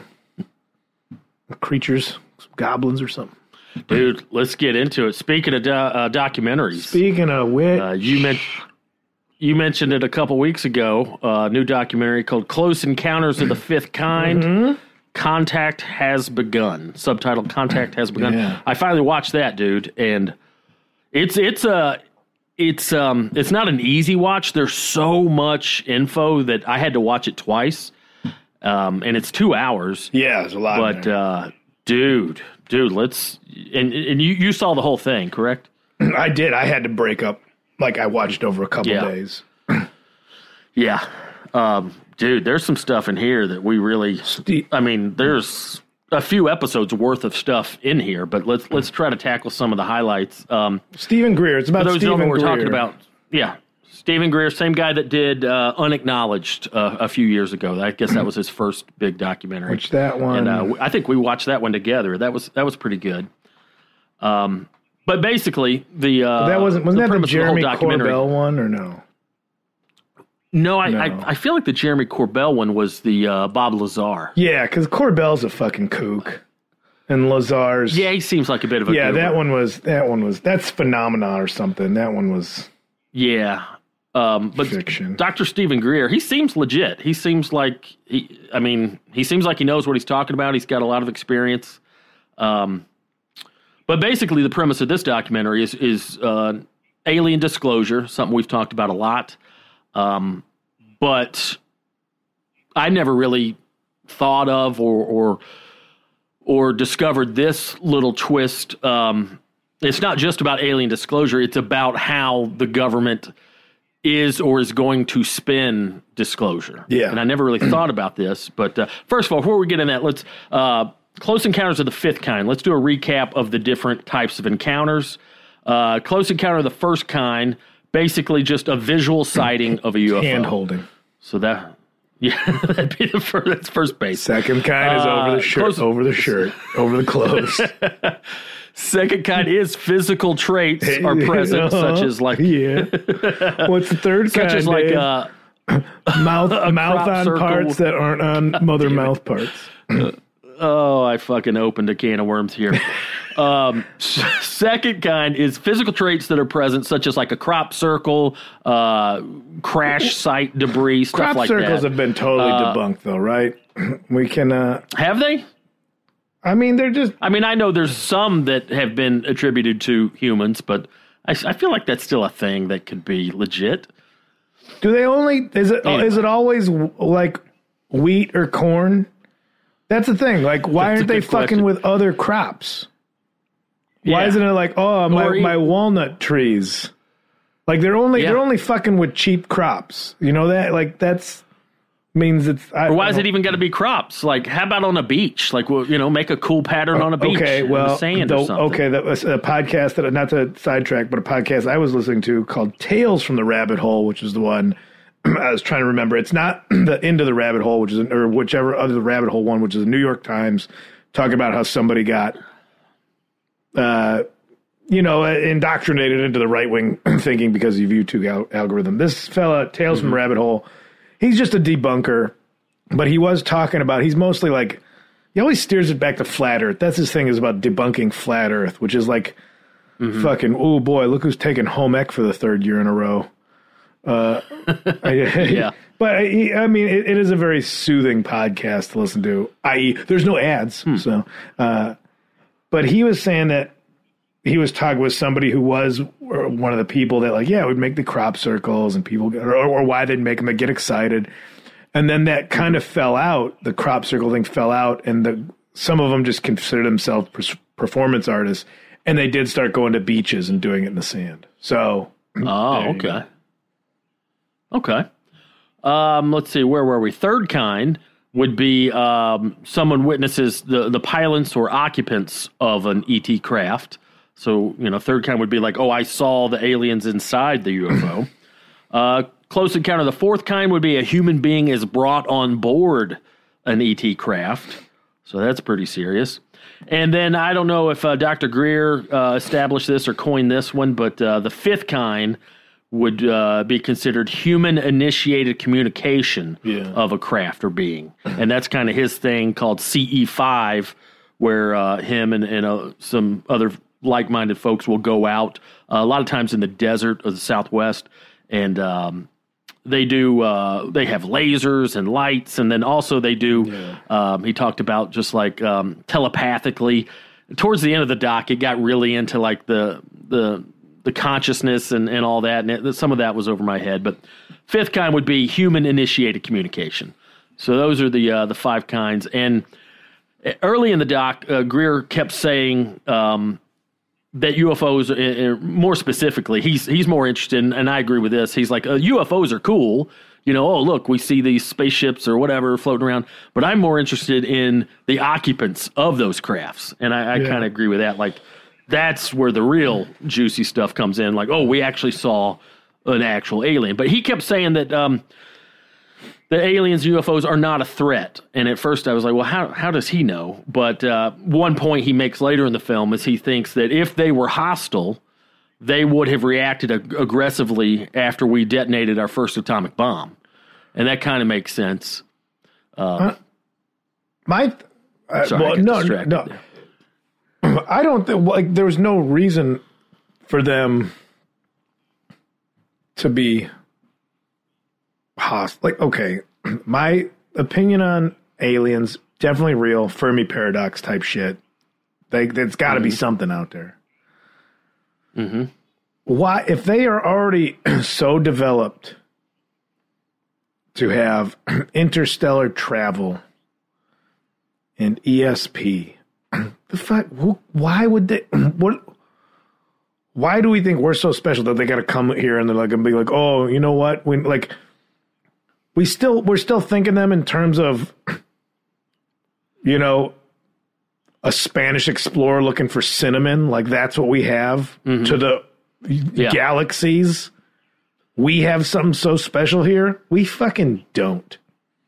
creatures, some goblins or something? Dude, let's get into it. Speaking of do- uh, documentaries. Speaking of which. Uh, you mentioned... You mentioned it a couple weeks ago, a uh, new documentary called Close Encounters of the Fifth Kind. Mm-hmm. Contact Has Begun. Subtitled Contact Has Begun. Yeah. I finally watched that, dude, and it's it's a it's um it's not an easy watch. There's so much info that I had to watch it twice. Um, and it's two hours. Yeah, there's a lot. But uh, dude, dude, let's and and you, you saw the whole thing, correct? I did. I had to break up. Like, I watched over a couple yeah. days. yeah. Um, dude, there's some stuff in here that we really... Steve, I mean, there's a few episodes worth of stuff in here, but let's let's try to tackle some of the highlights. Um, Stephen Greer. It's about those Stephen Greer. We're Greer. talking about, yeah. Stephen Greer, same guy that did uh, Unacknowledged uh, a few years ago. I guess that was his first big documentary. Which that one... And uh, I think we watched that one together. That was that was pretty good. Um... But basically, the uh, but that wasn't wasn't the that the Jeremy the Corbell one or no? No, I, no. I I feel like the Jeremy Corbell one was the uh, Bob Lazar. Yeah, because Corbell's a fucking kook, and Lazar's yeah, he seems like a bit of a yeah. goober. That one was that one was that's Phenomena or something. That one was yeah. Um, but fiction. Doctor Stephen Greer, he seems legit. He seems like he. I mean, he seems like he knows what he's talking about. He's got a lot of experience. Um. But basically, the premise of this documentary is is uh, alien disclosure, something we've talked about a lot. Um, but I never really thought of or or or discovered this little twist. Um, it's not just about alien disclosure; it's about how the government is or is going to spin Disclosure. Yeah. And I never really thought about this. But uh, first of all, before we get in that, let's uh, Close Encounters of the Fifth Kind. Let's do a recap of the different types of encounters. Uh, Close Encounter of the First Kind, basically just a visual sighting of a U F O. Hand holding. So that, yeah, that'd be the first, that's first base. Second kind is Uh, over the shirt, close- over the shirt, over the clothes. Second kind is physical traits are present, Uh-huh. such as like yeah. What's the third such kind? as like Dave? uh, mouth mouth crop on circle. parts that aren't on mother mouth parts. oh, I fucking opened a can of worms here. um, s- second kind is physical traits that are present, such as like a crop circle, uh, crash site debris, stuff Crop like circles that. have been totally Uh, debunked, though, right? We can. Uh, Have they? I mean, they're just. I mean, I know there's some that have been attributed to humans, but I, s- I feel like that's still a thing that could be legit. Do they only? Is it? Anyway. Is it always like wheat or corn? That's the thing. Like, why That's a aren't they good fucking question. with other crops? Why Yeah. isn't it like, oh, my, Or e- my walnut trees? Like they're only Yeah. they're only fucking with cheap crops. You know that? Like that's means it's. I, Or why is it even got to be crops? Like, how about on a beach? Like, well, you know, make a cool pattern on a beach. Okay, in well, the sand the- or something. okay, that was a podcast that not to sidetrack, but a podcast I was listening to called Tales from the Rabbit Hole, which is the one I was trying to remember. It's not the Into the Rabbit Hole, which is an, or whichever other Rabbit Hole one, which is the New York Times, talking about how somebody got, uh, you know, indoctrinated into the right wing thinking because of YouTube al- algorithm. This fella, Tales from the Rabbit Hole, he's just a debunker, but he was talking about. He's mostly like. He always steers it back to flat Earth. That's his thing, is about debunking flat Earth, which is like fucking, oh boy, look who's taking home ec for the third year in a row. Uh, Yeah. But I, I mean, it, it is a very soothing podcast to listen to, that is, there's no ads. So, uh, but he was saying that he was talking with somebody who was one of the people that, like, yeah, would make the crop circles and people, or, or why they'd make them get excited. And then that kind of fell out. The crop circle thing fell out, and the some of them just considered themselves pers- performance artists, and they did start going to beaches and doing it in the sand. So, Oh, there you okay. Okay. Um, let's see, where were we? Third kind would be um, someone witnesses the, the pilots or occupants of an E T craft. So, you know, third kind would be like, oh, I saw the aliens inside the U F O. uh, close encounter. The fourth kind would be a human being is brought on board an E T craft. So that's pretty serious. And then I don't know if uh, Doctor Greer uh, established this or coined this one, but uh, the fifth kind would uh, be considered human-initiated communication Yeah. of a craft or being. And that's kind of his thing called C E five, where uh, him and, and uh, some other like-minded folks will go out, uh, a lot of times in the desert of the Southwest, and um, they do, uh, they have lasers and lights, and then also they do, Yeah. um, he talked about just like um, telepathically. Towards the end of the doc, it got really into like the the the consciousness and, and all that, and it, some of that was over my head. But fifth kind would be human-initiated communication. So those are the uh, the five kinds. And early in the doc, uh, Greer kept saying um, that U F Os, uh, uh, more specifically, he's he's more interested in, and I agree with this. He's like, uh, U F Os are cool. You know, oh, look, we see these spaceships or whatever floating around. But I'm more interested in the occupants of those crafts. And I, I Yeah. kind of agree with that. Like, that's where the real juicy stuff comes in. Like, oh, we actually saw an actual alien. But he kept saying that um, the aliens, U F Os, are not a threat. And at first I was like, well, how how does he know? But uh, one point he makes later in the film is he thinks that if they were hostile, they would have reacted ag- aggressively after we detonated our first atomic bomb. And that kind of makes sense. my uh, Sorry, I well, got no, distracted no, there. I don't think like there was no reason for them to be hostile. Like, okay, my opinion on aliens definitely real, Fermi paradox type shit. Like, there's got to be something out there. Mm-hmm. Why, if they are already so developed to have interstellar travel and E S P, the fuck? Who, why would they? What? why do we think we're so special that they got to come here and they're like, and be like, oh, you know what? We like, we still, we're still thinking them in terms of, you know, a Spanish explorer looking for cinnamon. Like that's what we have mm-hmm. to the yeah. galaxies. We have something so special here. We fucking don't.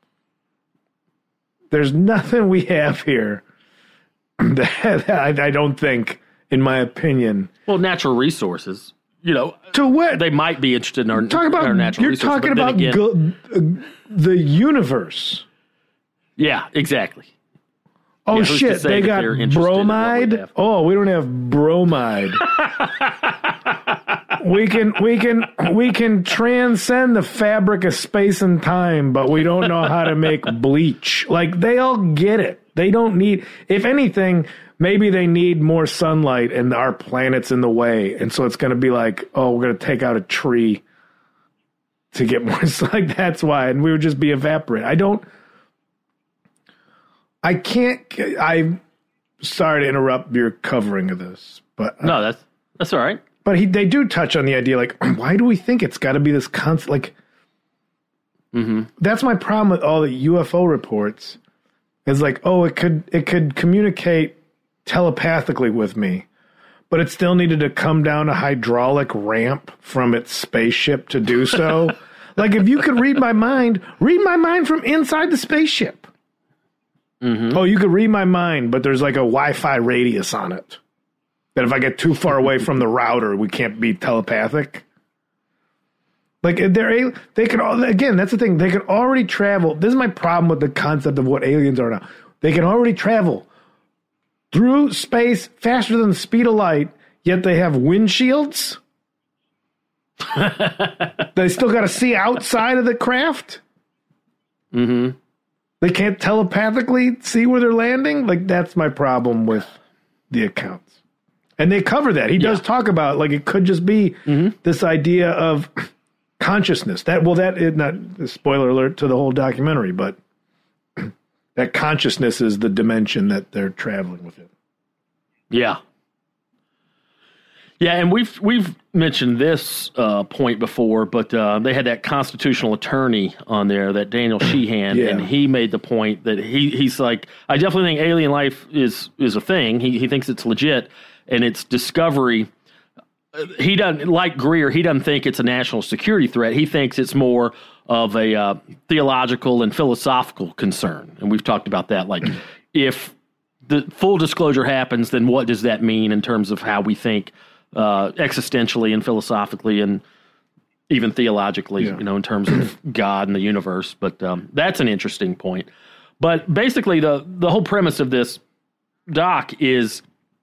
There's nothing we have here that I, I don't think, in my opinion. Well, natural resources, you know, to what they might be interested in our, talk about, our natural you're resources. You're talking about again, go, uh, the universe. Yeah, exactly. Oh, yeah, shit, they got bromide? Oh, we don't have bromide. we can we can we can transcend the fabric of space and time, but we don't know how to make bleach. Like they all get it. They don't need, if anything, maybe they need more sunlight and our planet's in the way. And so it's going to be like, oh, we're going to take out a tree to get more sun. Like that's why. And we would just be evaporate. I don't, I can't, I'm sorry to interrupt your covering of this, but. Uh, no, that's, that's all right. But he, they do touch on the idea, like, why do we think it's got to be this constant, like, mm-hmm. that's my problem with all the U F O reports. Is like, oh, it could it could communicate telepathically with me, but it still needed to come down a hydraulic ramp from its spaceship to do so. Like, if you could read my mind, read my mind from inside the spaceship. Mm-hmm. Oh, you could read my mind, but there's like a Wi-Fi radius on it. That if I get too far away from the router, we can't be telepathic. Like they're they could again. That's the thing. They could already travel. This is my problem with the concept of what aliens are now. They can already travel through space faster than the speed of light. Yet they have windshields. They still got to see outside of the craft. Mm-hmm. They can't telepathically see where they're landing. Like that's my problem with the accounts. And they cover that. He yeah. does talk about like it could just be mm-hmm. this idea of consciousness. That well, that is not spoiler alert to the whole documentary, but that consciousness is the dimension that they're traveling within. Yeah, yeah, and we've we've mentioned this uh, point before, but uh, they had that constitutional attorney on there, that Daniel Sheehan, yeah. and he made the point that he he's like, I definitely think alien life is is a thing. He he thinks it's legit, and its discovery. He doesn't, like Greer, he doesn't think it's a national security threat. He thinks it's more of a uh, theological and philosophical concern. And we've talked about that. Like, if the full disclosure happens, then what does that mean in terms of how we think uh, existentially and philosophically and even theologically, yeah. you know, in terms of God and the universe? But um, that's an interesting point. But basically, the the whole premise of this doc is...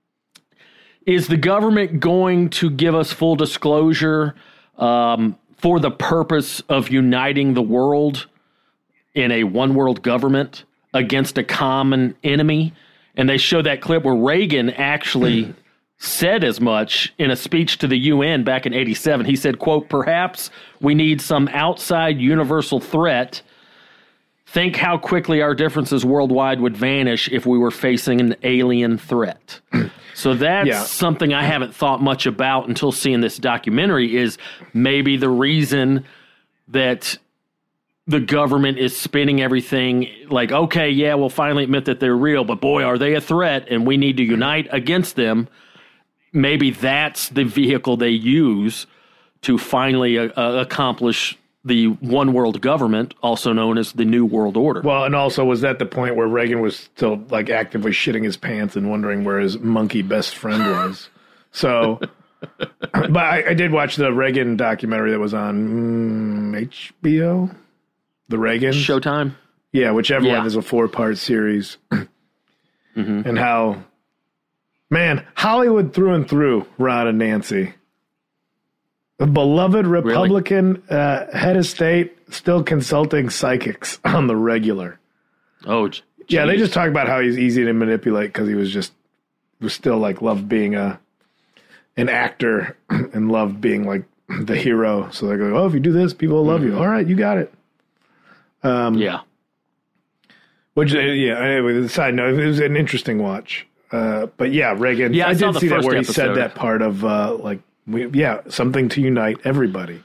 Is the government going to give us full disclosure um, for the purpose of uniting the world in a one world government against a common enemy? And they show that clip where Reagan actually said as much in a speech to the U N back in eighty-seven. He said, quote, "Perhaps we need some outside universal threat. Think how quickly our differences worldwide would vanish if we were facing an alien threat." So that's yeah. something I haven't thought much about until seeing this documentary, is maybe the reason that the government is spinning everything like, okay, yeah, we'll finally admit that they're real, but boy, are they a threat, and we need to unite against them. Maybe that's the vehicle they use to finally uh, accomplish the one world government, also known as the New World Order. Well, and also, was that the point where Reagan was still like actively shitting his pants and wondering where his monkey best friend was? So, but I, I did watch the Reagan documentary that was on mm, H B O, the Reagan Showtime. Yeah, whichever yeah. one is a four part series, mm-hmm. and how, man, Hollywood through and through, Ron and Nancy. A beloved Republican really? uh, head of state, still consulting psychics on the regular. Oh, geez. Yeah, they just talk about how he's easy to manipulate because he was just was still like loved being a an actor and loved being like the hero. So they go, oh, if you do this, people will love mm-hmm. you. All right, you got it. Um, yeah. Which yeah. Anyway, the side note, it was an interesting watch. Uh, but yeah, Reagan. Yeah, I, I did see that where he episode. said that part of uh, like. We, yeah, something to unite everybody.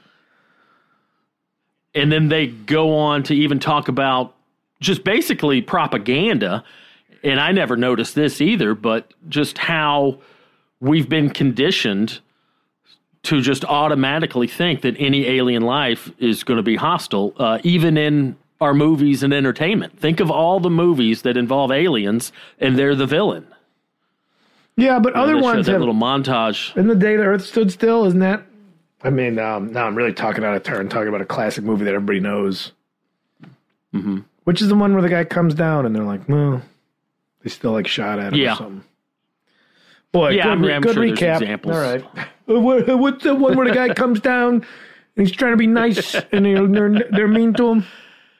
And then they go on to even talk about just basically propaganda. And I never noticed this either, but just how we've been conditioned to just automatically think that any alien life is going to be hostile, uh, even in our movies and entertainment. Think of all the movies that involve aliens, and they're the villain. Yeah, but You know, other they ones showed that have little montage. In the Day the Earth Stood Still, isn't that? I mean, um, now I'm really talking out of turn, talking about a classic movie that everybody knows. Mm-hmm. Which is the one where the guy comes down and they're like, well, they still like shot at him Yeah. or something. Boy, Yeah, good, I'm- I'm good sure there's recap. examples. All right. Uh, what- What's the one where the guy comes down and he's trying to be nice and they're, they're, they're mean to him?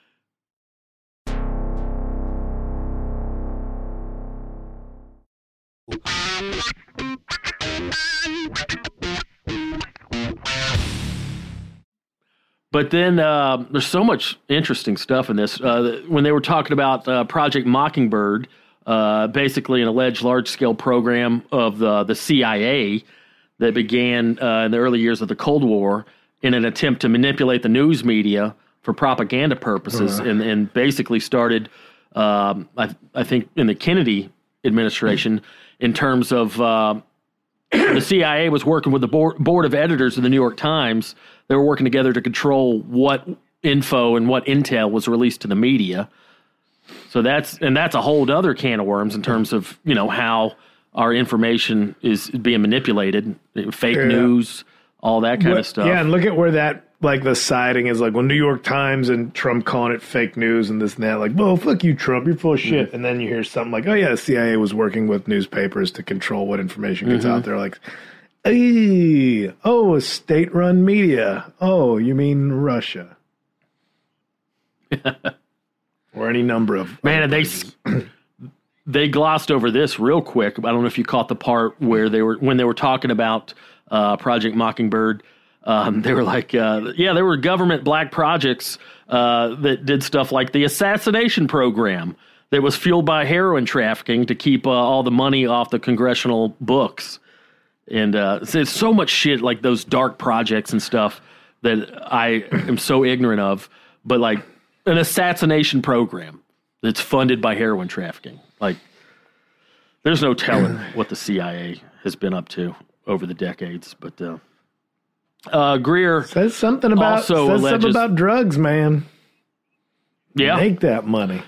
But then uh, there's so much interesting stuff in this. Uh, when they were talking about uh, Project Mockingbird, uh, basically an alleged large-scale program of the, the C I A that began uh, in the early years of the Cold War in an attempt to manipulate the news media for propaganda purposes, Uh-huh. and, and basically started, um, I, I think, in the Kennedy administration in terms of uh, the C I A was working with the board, board of editors of the New York Times. They were working together to control what info and what intel was released to the media. So that's and that's a whole other can of worms in terms of, you know, how our information is being manipulated, fake Yeah. news, all that kind What- of stuff. Yeah, and look at where that, like, the siding is like, well, New York Times and Trump calling it fake news and this and that. Like, well, fuck you, Trump, you're full of shit. Mm-hmm. And then you hear something like, oh, yeah, the C I A was working with newspapers to control what information gets Mm-hmm. out there. Like, hey, oh, a state-run media. Oh, you mean Russia. Or any number of... Man, other and they places. they glossed over this real quick. I don't know if you caught the part where they were when they were talking about uh, Project Mockingbird. Um, they were like, uh, yeah, there were government black projects uh, that did stuff like the assassination program that was fueled by heroin trafficking to keep uh, all the money off the congressional books. And uh, so it's so much shit like those dark projects and stuff that I am so ignorant of. But like an assassination program that's funded by heroin trafficking. Like, there's no telling what the C I A has been up to over the decades. But uh, uh, Greer Says something about, also says alleges- something about drugs, man. yeah, Make that money.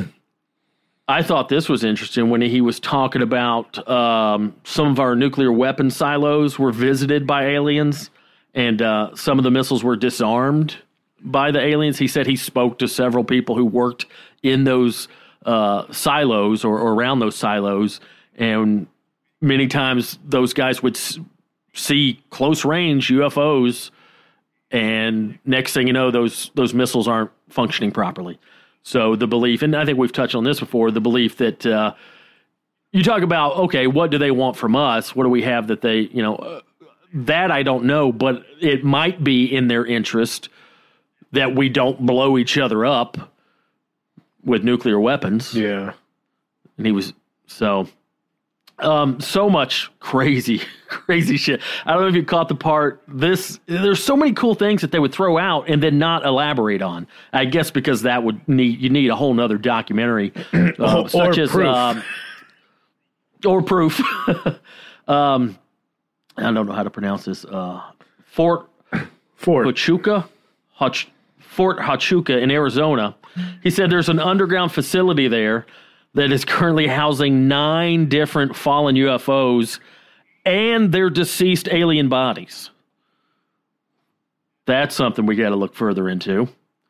I thought this was interesting when he was talking about um, some of our nuclear weapon silos were visited by aliens, and uh, some of the missiles were disarmed by the aliens. He said he spoke to several people who worked in those uh, silos or, or around those silos, and many times those guys would s- see close range U F Os, and next thing you know, those those missiles aren't functioning properly. So the belief, and I think we've touched on this before, the belief that uh, you talk about, okay, what do they want from us? What do we have that they, you know, uh, that I don't know, but it might be in their interest that we don't blow each other up with nuclear weapons. Yeah. And he was, so, um, so much crazy, crazy shit. I don't know if you caught the part, this, there's so many cool things that they would throw out and then not elaborate on. I guess because that would need, you need a whole nother documentary, uh, Or such as, proof. um, or proof. um, I don't know how to pronounce this. Uh, Fort Ford. Huachuca, Huch, Fort Huachuca in Arizona. He said there's an underground facility there that is currently housing nine different fallen U F Os and their deceased alien bodies. That's something we got to look further into.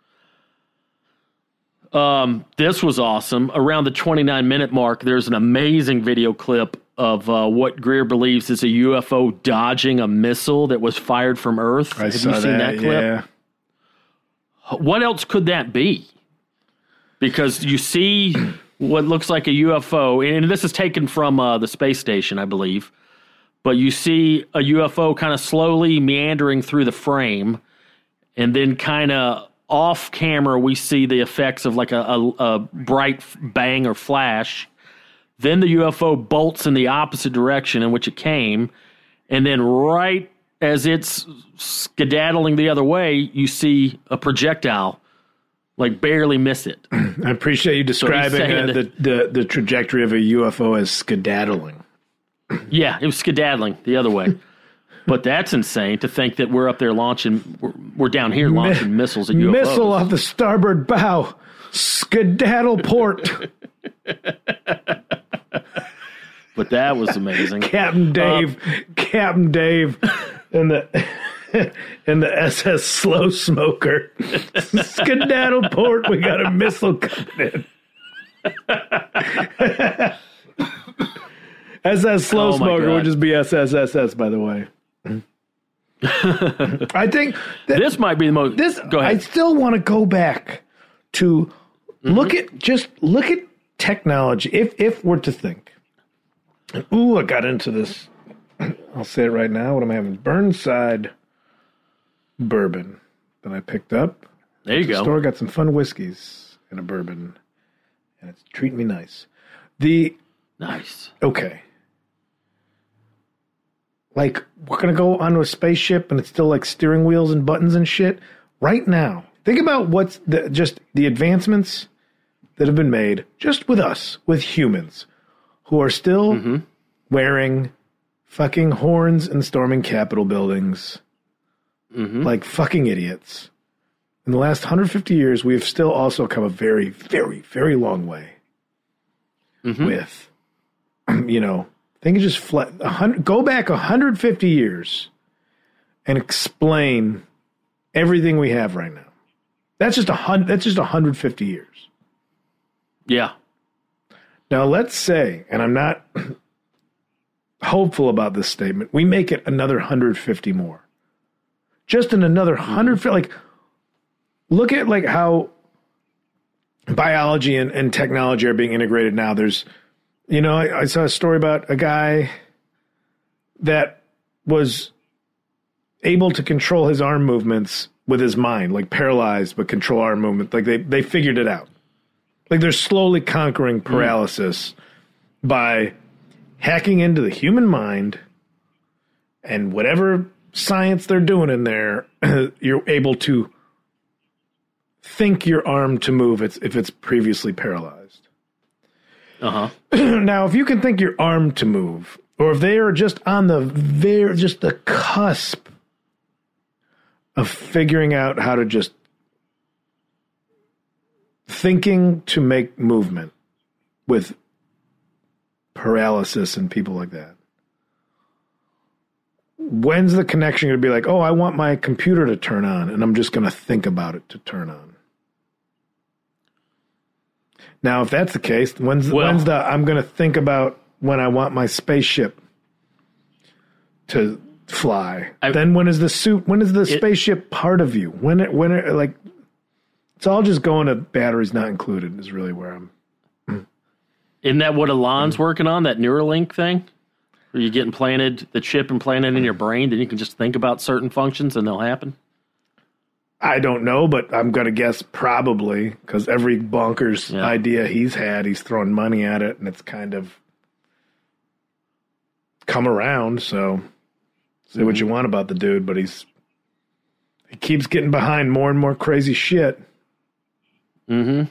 Um, this was awesome. Around the twenty-nine minute mark, there's an amazing video clip of uh, what Greer believes is a U F O dodging a missile that was fired from Earth. I Have saw you seen that, that, clip? yeah. What else could that be? Because you see what looks like a U F O, and this is taken from uh, the space station, I believe, but you see a U F O kind of slowly meandering through the frame, and then kind of off camera, we see the effects of like a, a, a bright bang or flash. Then the U F O bolts in the opposite direction in which it came, and then right as it's skedaddling the other way, you see a projectile like barely miss it. I appreciate you describing So he's uh, saying the, the, the trajectory of a U F O as skedaddling. Yeah, it was skedaddling the other way. But that's insane to think that we're up there launching, we're, we're down here launching Mi- missiles at U F Os. Missile off the starboard bow. Skedaddle port. But that was amazing. Captain Dave. Uh, Captain Dave and the and the S S Slow Smoker. Skedaddle port. We got a missile coming in. S S Slow Oh, my Smoker God. would just be S S S S, by the way. I think that This might be the most. this. Go ahead. I still want to go back to Mm-hmm. look at just look at technology. If if we're to think, ooh, I got into this. I'll say it right now. What am I having? Burnside bourbon that I picked up. there you The go. store got some fun whiskeys and a bourbon, and it's treating me nice. The Nice. okay. Like, we're going to go onto a spaceship and it's still like steering wheels and buttons and shit. Right now, think about what's the, just the advancements that have been made just with us, with humans, who are still Mm-hmm. wearing fucking horns and storming Capitol buildings Mm-hmm. like fucking idiots. In the last one hundred fifty years, we have still also come a very, very, very long way Mm-hmm. with, you know, think of just flat, a hundred, go back one hundred fifty years and explain everything we have right now. That's just a hundred, that's just one hundred fifty years. Yeah. Now let's say, and I'm not hopeful about this statement, we make it another one hundred fifty more. Just in another one hundred, like, look at like how biology and, and technology are being integrated now. There's, you know, I, I saw a story about a guy that was able to control his arm movements with his mind, like paralyzed, but control arm movement. Like they, they figured it out. Like they're slowly conquering paralysis mm. by hacking into the human mind, and whatever science they're doing in there, you're able to think your arm to move it's, if it's previously paralyzed. Uh-huh. Now, if you can think your arm to move, or if they are just on the very, just the cusp of figuring out how to just thinking to make movement with paralysis and people like that, when's the connection going to be like, oh, I want my computer to turn on, and I'm just going to think about it to turn on? Now, if that's the case, when's, Well- when's the I'm going to think about when I want my spaceship to fly? I- then when is the suit, when is the spaceship part of you? When it, when it, like, it's all just going to batteries not included is really where I'm. Isn't that what Elon's working on, that Neuralink thing? Where you get implanted, the chip implanted in your brain, then you can just think about certain functions and they'll happen? I don't know, but I'm going to guess probably, because every bonkers Yeah. idea he's had, he's throwing money at it, and it's kind of come around. So say what you want about the dude, but he's he keeps getting behind more and more crazy shit. Mm-hmm.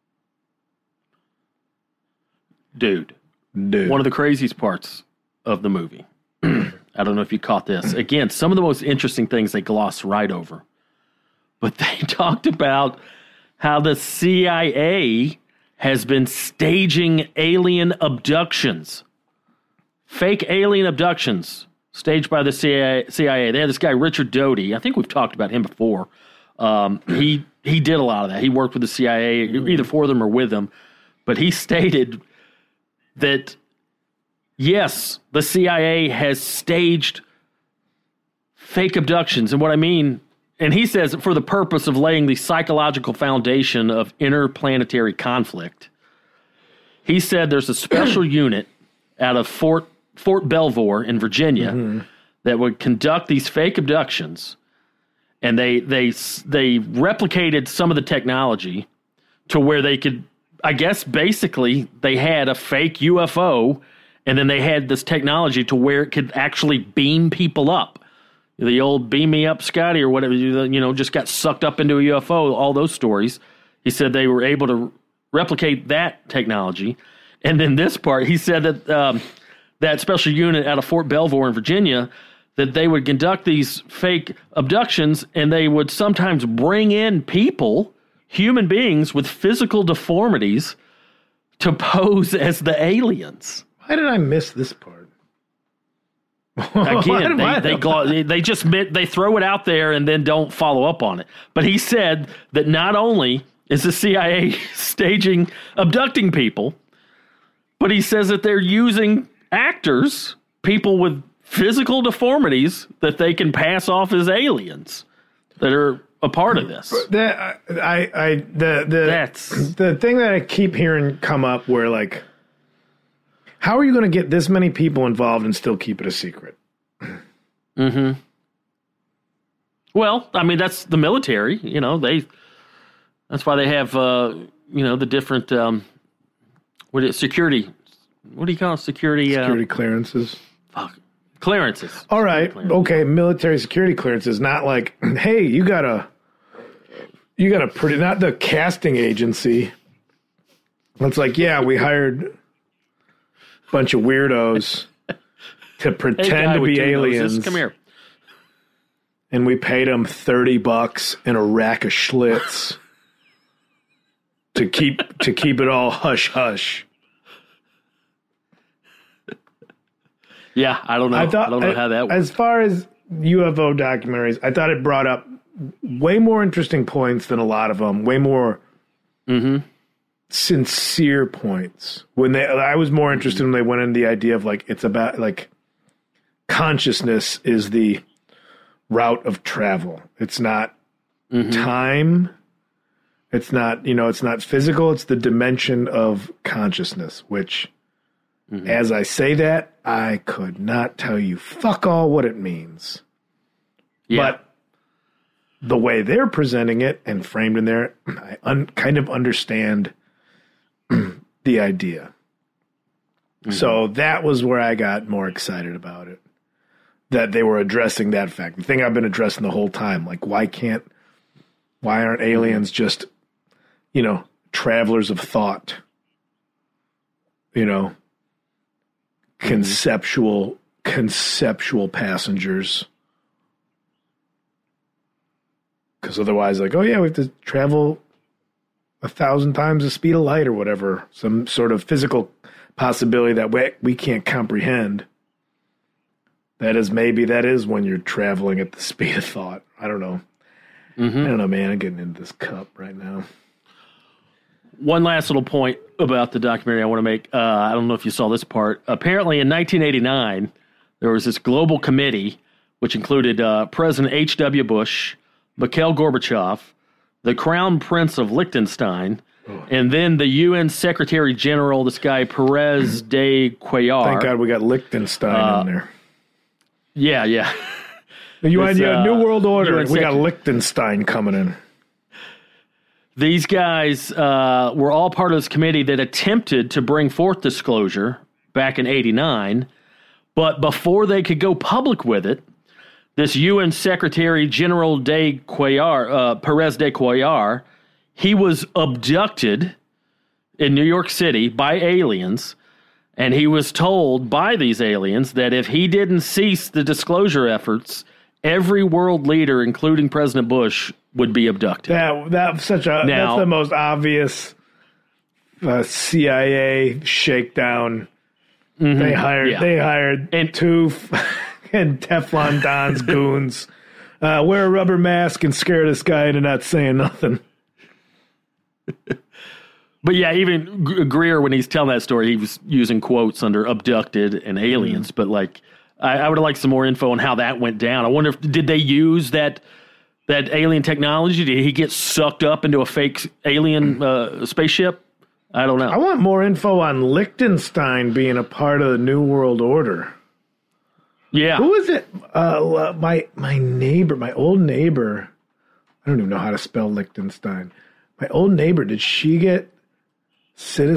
Dude, Dude. one of the craziest parts of the movie, I don't know if you caught this. Again, some of the most interesting things they gloss right over. But they talked about how the C I A has been staging alien abductions. Fake alien abductions staged by the C I A. They had this guy, Richard Doty. I think we've talked about him before. Um, he he did a lot of that. He worked with the C I A, either for them or with them. But he stated that, yes, the C I A has staged fake abductions. And what I mean, and he says for the purpose of laying the psychological foundation of interplanetary conflict. He said there's a special unit out of Fort Fort Belvoir in Virginia mm-hmm. that would conduct these fake abductions, and they they they replicated some of the technology to where they could, I guess, basically they had a fake U F O, and then they had this technology to where it could actually beam people up the old beam me up, Scotty, or whatever, you know, just got sucked up into a U F O, all those stories. He said they were able to replicate that technology. And then this part, he said that um, that special unit out of Fort Belvoir in Virginia, that they would conduct these fake abductions, and they would sometimes bring in people, human beings with physical deformities, to pose as the aliens. Why did I miss this part? Again, they they, go, they they just they throw it out there and then don't follow up on it. But he said that not only is the C I A staging abducting people, but he says that they're using actors, people with physical deformities, that they can pass off as aliens that are a part of this. That I, I the the That's the thing that I keep hearing come up where, like, how are you going to get this many people involved and still keep it a secret? Mm-hmm. Well, I mean, that's the military. You know, they. That's why they have, uh, you know, the different um, what is it, security. What do you call it? Security. Security uh, clearances. Fuck. Clearances. All right. Clearances. Okay. Military security clearances. Not like, hey, you got a, you got a pretty, not the casting agency. It's like, yeah, we hired a bunch of weirdos to pretend hey, guy to with be two aliens. noses, come here. And we paid them thirty bucks and a rack of Schlitz to keep, to keep it all hush hush. Yeah, I don't know. I, thought, I don't know I, how that works. As far as U F O documentaries, I thought it brought up way more interesting points than a lot of them. Way more mm-hmm. sincere points. When they, I was more interested when they went into the idea of, like, it's about, like, consciousness is the route of travel. It's not mm-hmm. time. It's not, you know, it's not physical. It's the dimension of consciousness, which, mm-hmm. as I say that, I could not tell you fuck all what it means. Yeah. But the way they're presenting it and framed in there, I un- kind of understand the idea. Mm-hmm. So that was where I got more excited about it. That they were addressing that fact. The thing I've been addressing the whole time. Like, why can't, why aren't aliens just, you know, travelers of thought? You know, conceptual, conceptual passengers. Because otherwise, like, oh yeah, we have to travel a thousand times the speed of light or whatever. Some sort of physical possibility that we, we can't comprehend. That is, maybe that is when you're traveling at the speed of thought. I don't know. Mm-hmm. I don't know, man. I'm getting into this cup right now. One last little point about the documentary I want to make. Uh, I don't know if you saw this part. Apparently, in nineteen eighty-nine, there was this global committee, which included uh, President H W Bush, Mikhail Gorbachev, the Crown Prince of Liechtenstein, oh. and then the U N Secretary General, this guy Perez de Cuellar. Thank God we got Liechtenstein uh, in there. Yeah, yeah. You had a uh, New World Order, and we Sec- got Liechtenstein coming in. These guys uh, were all part of this committee that attempted to bring forth disclosure back in eighty-nine, but before they could go public with it, this U N Secretary General de Cuellar, uh, Perez de Cuellar, he was abducted in New York City by aliens. And he was told by these aliens that if he didn't cease the disclosure efforts, every world leader, including President Bush, would be abducted. That that's such a now, that's the most obvious uh, C I A shakedown. Mm-hmm, they hired yeah. they hired and, two and Teflon Don's goons. Uh, wear a rubber mask and scare this guy into not saying nothing. But yeah, even Greer, when he's telling that story, he was using quotes under abducted and aliens. Mm. But like, I, I would have liked some more info on how that went down. I wonder if, did they use that that alien technology? Did he get sucked up into a fake alien uh, spaceship? I don't know. I want more info on Liechtenstein being a part of the New World Order. Yeah. Who is it? Uh, my, my neighbor, my old neighbor. I don't even know how to spell Liechtenstein. My old neighbor, did she get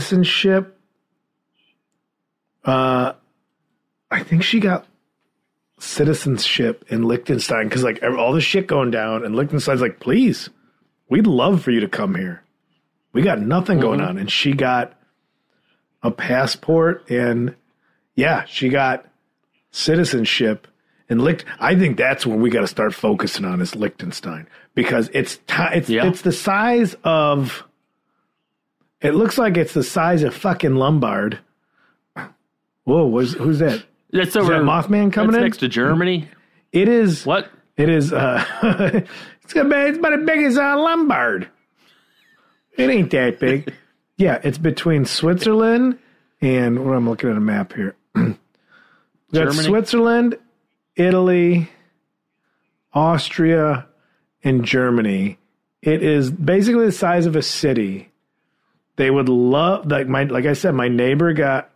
citizenship? Uh, I think she got citizenship in Liechtenstein because like all this shit going down, and Liechtenstein's like, please, we'd love for you to come here. We got nothing going Mm-hmm. on, and she got a passport, and yeah, she got citizenship. And Licht, I think that's when we got to start focusing on is Liechtenstein because it's ti it's Yeah. it's the size of. It looks like it's the size of fucking Lombard. Whoa, who's, who's that? That's Is over. that Mothman coming that's in? next to Germany. It is. What? It is. Uh, it's about it's about as big as uh, Lombard. It ain't that big. Yeah, it's between Switzerland and what I'm looking at a map here. We got Germany? Switzerland, Italy, Austria, and Germany. It is basically the size of a city. They would love like my like I said, my neighbor got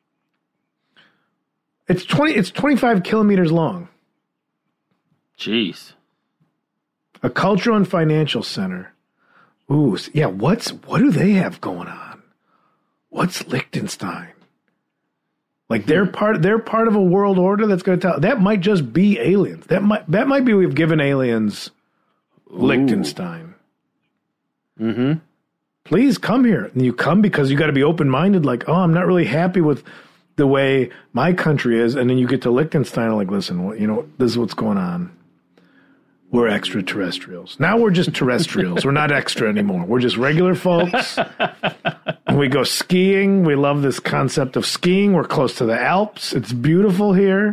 it's twenty it's twenty-five kilometers long. Jeez. A cultural and financial center. Ooh, yeah, what's what do they have going on? What's Liechtenstein? Like they're part they're part of a world order that's going to tell that might just be aliens. That might that might be we've given aliens Liechtenstein. Mm-hmm. Please come here. And you come because you got to be open-minded like, "Oh, I'm not really happy with the way my country is." And then you get to Liechtenstein and like, "Listen, well, you know, this is what's going on. We're extraterrestrials. Now we're just terrestrials. We're not extra anymore. We're just regular folks. We go skiing. We love this concept of skiing. We're close to the Alps. It's beautiful here."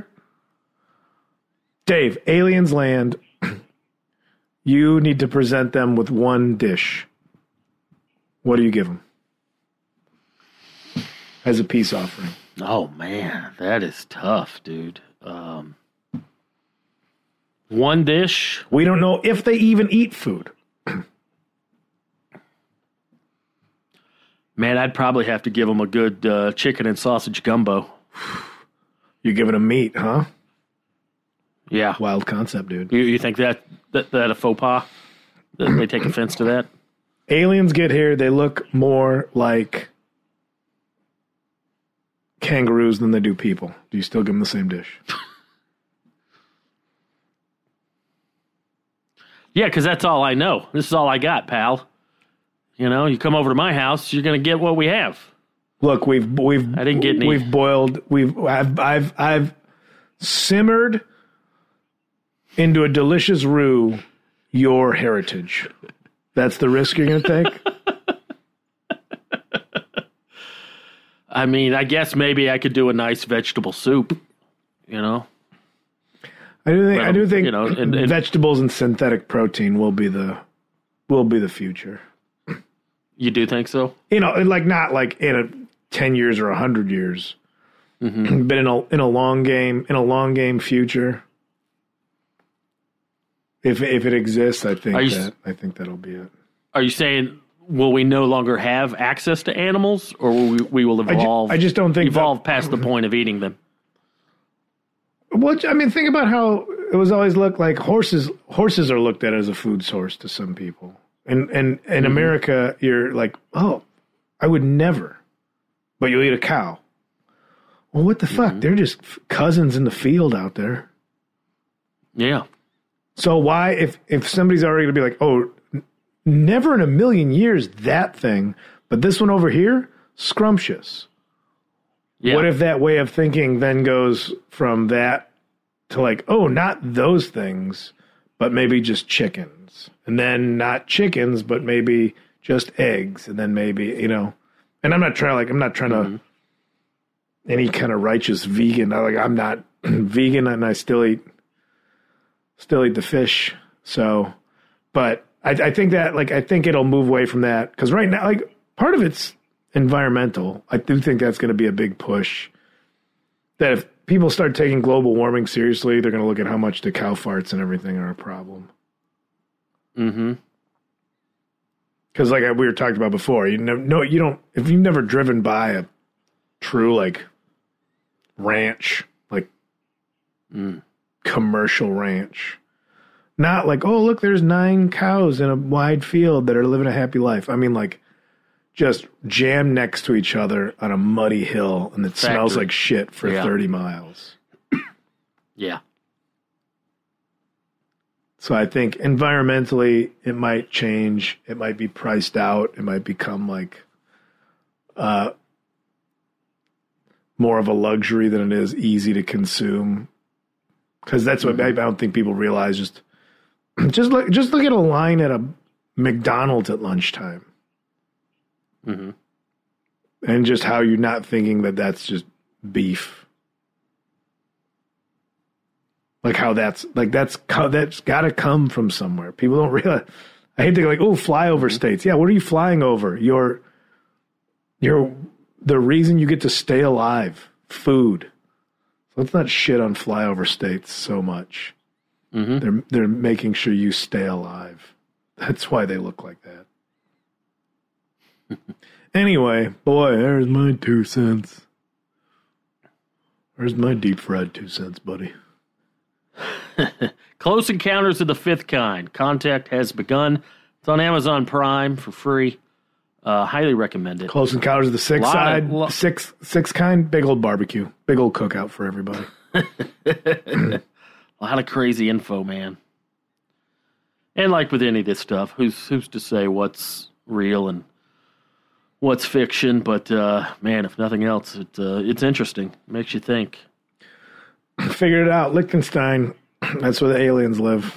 Dave, aliens land. You need to present them with one dish. What do you give them as a peace offering? Oh man, that is tough, dude. Um, one dish. We don't know if they even eat food. Man, I'd probably have to give them a good uh, chicken and sausage gumbo. You're giving them meat, huh? Yeah. Wild concept, dude. You, you think that, that that a faux pas? That they take offense to that? Aliens get here, they look more like kangaroos than they do people. Do you still give them the same dish? Yeah, because that's all I know. This is all I got, pal. You know, you come over to my house, you're going to get what we have. Look, we've we've I didn't get any. We've boiled. We've I've I've I've simmered into a delicious roux your heritage. That's the risk you're going to take. I mean, I guess maybe I could do a nice vegetable soup. You know, I do think Well, I do think you know, and- and- vegetables and synthetic protein will be the will be the future. you do think so? You know, like not like in a ten years or a hundred years, Mm-hmm. but in a in a long game in a long game future. If if it exists, I think Are you that s- I think that'll be it. Are you saying will we no longer have access to animals, or will we, we will ju- evolve? I just don't think evolve that- past the point of eating them. Well, I mean, think about how it was always looked like horses. Horses are looked at as a food source to some people, and and in America, you're like, oh, I would never, but you'll eat a cow. Well, what the fuck? They're just cousins in the field out there. Yeah. So why, if if somebody's already gonna be like, oh, n- never in a million years that thing, but this one over here, scrumptious. Yeah. What if that way of thinking then goes from that to like, oh, not those things, but maybe just chickens, and then not chickens, but maybe just eggs, and then maybe, you know. And I'm not trying like I'm not trying to any kind of righteous vegan. I, like I'm not vegan, and I still eat. Still eat the fish. So, but I, I think that, like, I think it'll move away from that. Because right now, like, part of it's environmental. I do think that's going to be a big push. That if people start taking global warming seriously, they're going to look at how much the cow farts and everything are a problem. Mm-hmm. Because, like we were talking about before, you know, no, you don't, if you've never driven by a true, like, ranch, like, Mm. commercial ranch. Not like, oh, look, there's nine cows in a wide field that are living a happy life. I mean, like, just jammed next to each other on a muddy hill, and it smells Factory. like shit for Yeah. thirty miles. Yeah. So I think environmentally, it might change. It might be priced out. It might become like uh, more of a luxury than it is easy to consume. Because that's what I don't think people realize. Just, just look, just look at a line at a McDonald's at lunchtime, Mm-hmm. and just how you're not thinking that that's just beef. Like how that's like that's that's got to come from somewhere. People don't realize. I hate to go like, oh, flyover states. Yeah, what are you flying over? You're, you're the reason you get to stay alive. Food. So let's not shit on flyover states so much. Mm-hmm. They're they're making sure you stay alive. That's why they look like that. Anyway, boy, there's my two cents. There's my deep fried two cents, buddy. Close Encounters of the Fifth Kind. Contact has begun. It's on Amazon Prime for free. Uh, highly recommend it. Close Encounters of the Sixth Lot Side, of- lo- six six kind, big old barbecue, big old cookout for everybody. A lot of crazy info, man. And like with any of this stuff, who's who's to say what's real and what's fiction? But uh, man, if nothing else, it uh, it's interesting. It makes you think. Figured it out. Liechtenstein. That's where the aliens live.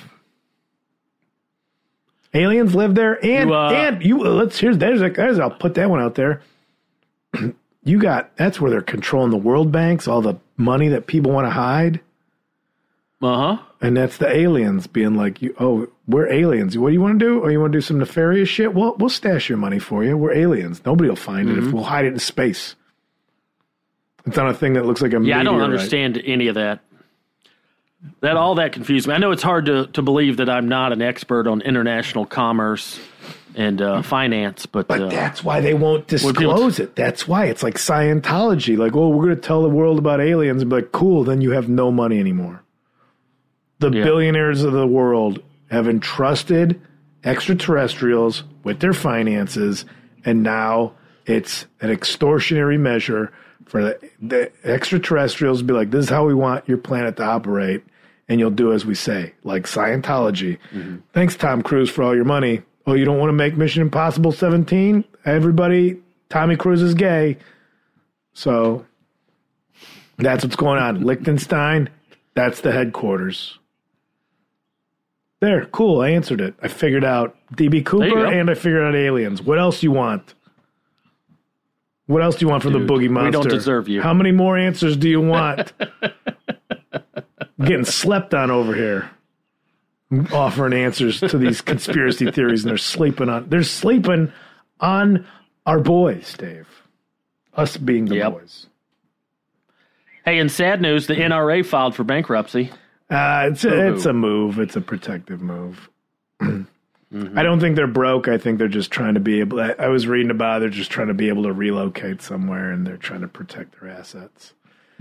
Aliens live there, and You, uh, and you let's here's there's a, there's I'll put that one out there. You got that's where they're controlling the world banks, all the money that people want to hide, Uh huh. and that's the aliens being like, "You oh, we're aliens. What do you want to do? Or you want to do some nefarious shit? Well, we'll stash your money for you. We're aliens. Nobody will find Mm-hmm. it if we'll hide it in space. It's on a thing that looks like a Yeah, I don't meteorite. understand any of that. That all that confused me. I know it's hard to, to believe that I'm not an expert on international commerce and uh, finance, but, But uh, that's why they won't people- disclose it. That's why it's like Scientology. Like, oh, we're going to tell the world about aliens and be like, cool, then you have no money anymore. The Yeah. billionaires of the world have entrusted extraterrestrials with their finances, and now it's an extortionary measure for the, the extraterrestrials to be like, this is how we want your planet to operate, and you'll do as we say, like Scientology. Mm-hmm. Thanks, Tom Cruise, for all your money. Oh, you don't want to make Mission Impossible seventeen? Everybody, Tommy Cruise is gay. So that's what's going on. Liechtenstein, that's the headquarters. There, cool. I answered it. I figured out D B you Cooper go. and I figured out aliens. What else do you want? What else do you want from Dude, the Boogie Monster? we don't deserve you. How many more answers do you want? I'm getting slept on over here. I'm offering answers to these conspiracy theories, and they're sleeping on. They're sleeping on our boys, Dave. Us being the Yep. boys. hey, in sad news, the N R A filed for bankruptcy. Uh, it's a, Boo-hoo. it's a move. It's a protective move. Mm-hmm. I don't think they're broke. I think they're just trying to be able. I, I was reading about it, they're just trying to be able to relocate somewhere, and they're trying to protect their assets.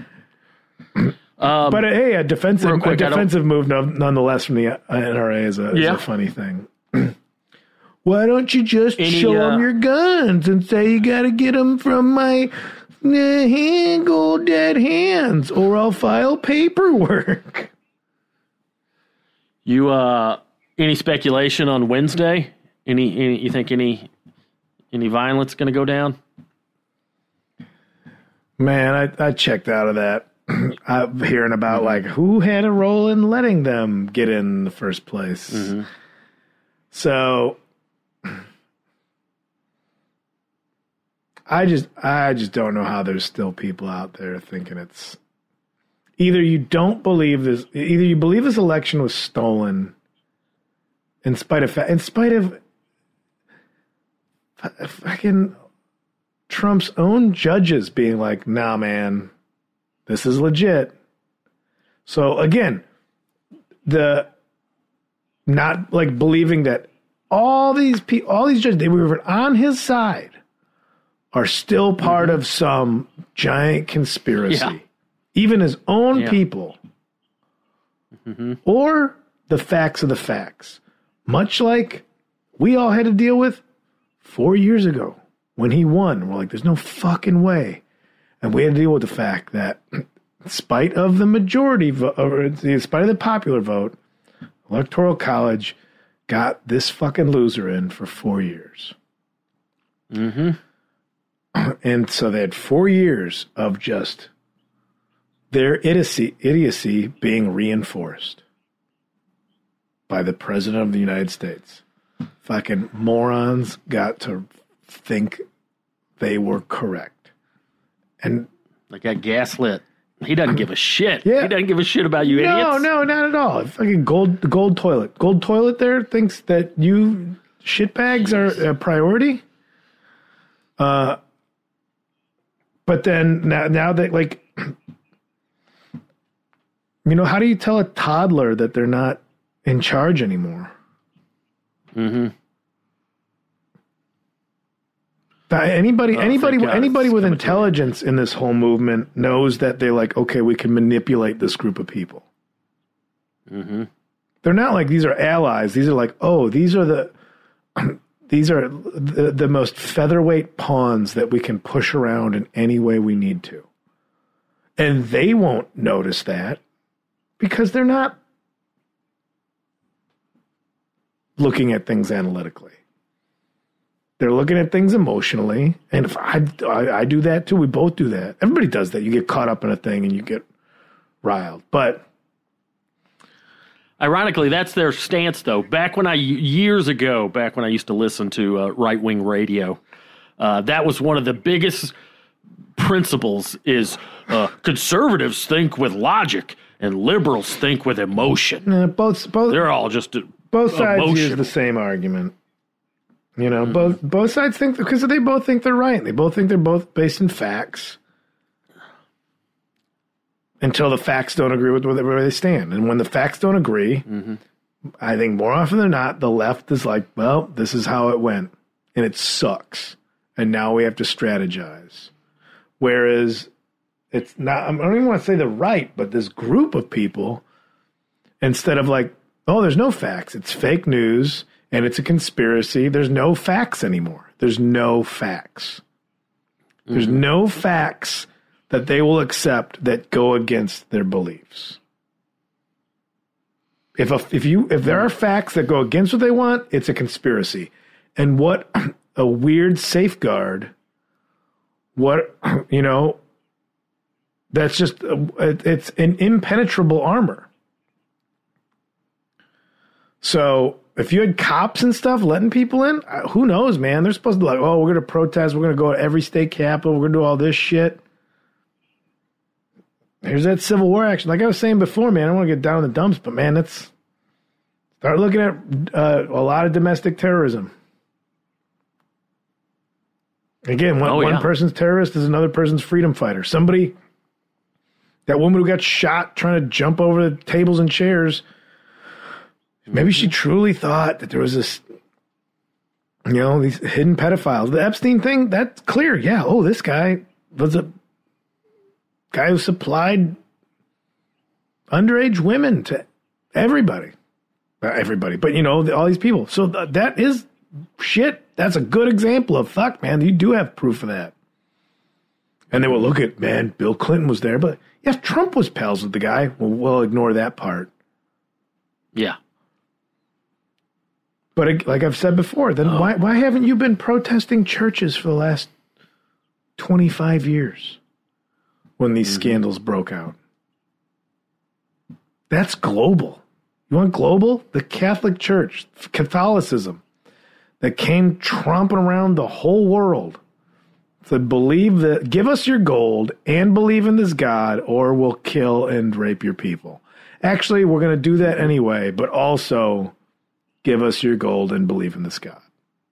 Um, But uh, hey, a defensive real quick, a I don't- defensive move, no, nonetheless, from the N R A is a, is Yeah. a funny thing. Why don't you just Any, show uh, them your guns and say you got to get them from my uh, hand, gold dead hands, or I'll file paperwork. you uh, any speculation on Wednesday? Any, any you think any any violence going to go down? Man, I, I checked out of that. I'm hearing about like who had a role in letting them get in the first place. Mm-hmm. So I just I just don't know how there's still people out there thinking it's either you don't believe this either you believe this election was stolen in spite of in spite of fucking Trump's own judges being like, nah, man, this is legit. So again, the not like believing that all these people, all these judges, they were on his side, are still part of some giant conspiracy. Yeah. Even his own Yeah. people. Or the facts of the facts. Much like we all had to deal with four years ago when he won. We're like, there's no fucking way. And we had to deal with the fact that in spite of the majority vote, or in spite of the popular vote, Electoral College got this fucking loser in for four years. Mm-hmm. And so they had four years of just their idiocy, idiocy being reinforced by the President of the United States. Fucking morons got to think they were correct. And They got gaslit. He doesn't give a shit. Yeah. He doesn't give a shit about you idiots. no, no, not at all. Fucking gold, gold toilet. Gold toilet there thinks that you shitbags are a priority. Uh, but then now, now that like, you know, how do you tell a toddler that they're not in charge anymore? Mm-hmm. That anybody, Oh, anybody, thank God anybody it's with coming to an intelligence in this whole movement knows that they're like, okay, we can manipulate this group of people. Mm-hmm. They're not like these are allies. These are like, oh, these are the these are the, the most featherweight pawns that we can push around in any way we need to. And they won't notice that because they're not looking at things analytically. They're looking at things emotionally. And if I, I, I do that too, we both do that. Everybody does that. You get caught up in a thing and you get riled. But Ironically, that's their stance, though. Back when I, years ago, back when I used to listen to uh, right-wing radio, uh, that was one of the biggest principles is uh, conservatives think with logic and liberals think with emotion. uh, both, both, They're all just uh, both sides use emotional. the same argument. You know, mm-hmm. both both sides think, because they both think they're right. They both think they're both based in facts. Until the facts don't agree with where they stand. And when the facts don't agree, mm-hmm. I think more often than not, the left is like, well, this is how it went. And it sucks. And now we have to strategize. Whereas it's not, I don't even want to say the right, but this group of people, instead of like, oh, there's no facts. It's fake news and it's a conspiracy. There's no facts anymore. There's no facts. Mm-hmm. There's no facts that they will accept that go against their beliefs. If a, if you if there are facts that go against what they want, it's a conspiracy. And what a weird safeguard. What, you know, that's just, it's an impenetrable armor. So if you had cops and stuff letting people in, who knows, man? They're supposed to be like, oh, we're going to protest. We're going to go to every state capitol. We're going to do all this shit. Here's that Civil War action. Like I was saying before, man, I don't want to get down in the dumps, but man, let's start looking at uh, a lot of domestic terrorism. Again, one, oh, yeah. one person's terrorist is another person's freedom fighter. Somebody, that woman who got shot trying to jump over the tables and chairs, maybe she truly thought that there was this, you know, these hidden pedophiles. The Epstein thing, that's clear. Yeah, oh, this guy was a guy who supplied underage women to everybody. Not everybody, but, you know, all these people. So th- that is shit. That's a good example of, fuck, man, you do have proof of that. And they will look at, man, Bill Clinton was there. But, yeah, if Trump was pals with the guy, well, we'll ignore that part. Yeah. But like I've said before, then oh. why why haven't you been protesting churches for the last twenty-five years? When these mm-hmm. scandals broke out. That's global. You want global? The Catholic Church, Catholicism, that came tromping around the whole world. Said, believe that, give us your gold and believe in this God, or we'll kill and rape your people. Actually, we're going to do that anyway, but also give us your gold and believe in this God.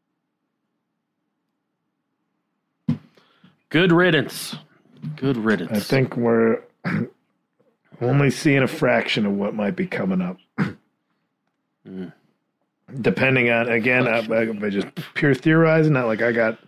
Good riddance. Good riddance. I think we're only seeing a fraction of what might be coming up. mm. Depending on, again, I, I, I just pure theorizing, not like I got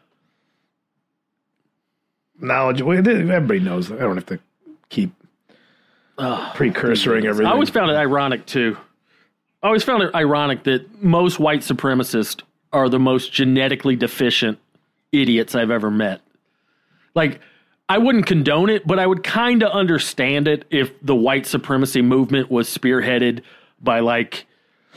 knowledge. Everybody knows. I don't have to keep oh, precursoring everything. I always found it ironic, too. I always found it ironic that most white supremacists are the most genetically deficient idiots I've ever met. Like, I wouldn't condone it, but I would kind of understand it if the white supremacy movement was spearheaded by, like,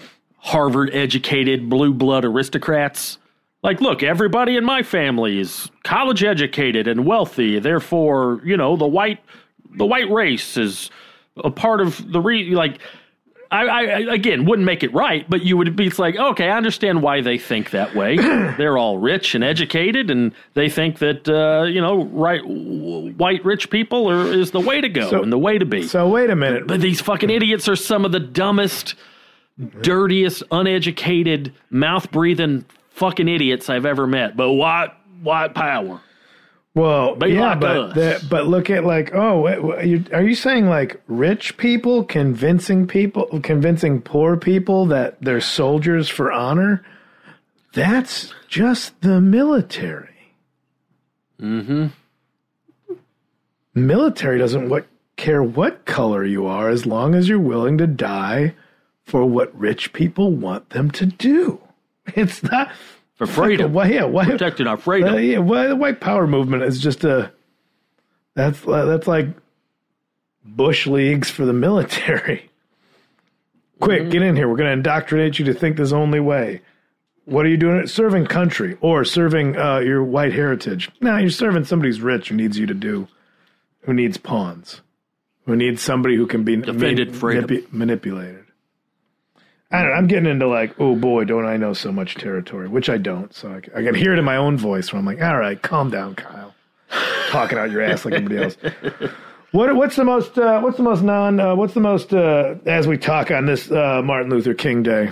Harvard-educated blue blood aristocrats. Like, look, everybody in my family is college educated and wealthy. Therefore, you know, the white the white race is a part of the re like. I, I again wouldn't make it right, but you would be it's like, okay, I understand why they think that way. They're all rich and educated, and they think that uh, you know, right, w- white rich people are is the way to go So- and the way to be. So wait a minute. But these fucking idiots are some of the dumbest, dirtiest, uneducated, mouth breathing fucking idiots I've ever met. But white white power. Well, Be yeah, like but us. the, but look at like, oh, what, what, you, are you saying like rich people convincing people, convincing poor people that they're soldiers for honor? That's just the military. Mm-hmm. Military doesn't what care what color you are as long as you're willing to die for what rich people want them to do. It's not For freedom. Why, yeah, why, Protecting our freedom. Uh, yeah, well, the white power movement is just a that's that's like bush leagues for the military. Quick, Mm-hmm. get in here. We're going to indoctrinate you to think this only way. What are you doing? Serving country or serving uh, your white heritage? No, you're serving somebody who's rich who needs you to do, who needs pawns, who needs somebody who can be Defended mani- freedom. manipu- manipulated. I don't know, I'm getting into like, oh boy, don't I know so much territory, which I don't. So I, I can hear it in my own voice where I'm like, all right, calm down, Kyle. Talking out your ass like everybody else. What what's the most uh, what's the most non uh, what's the most uh, as we talk on this uh, Martin Luther King Day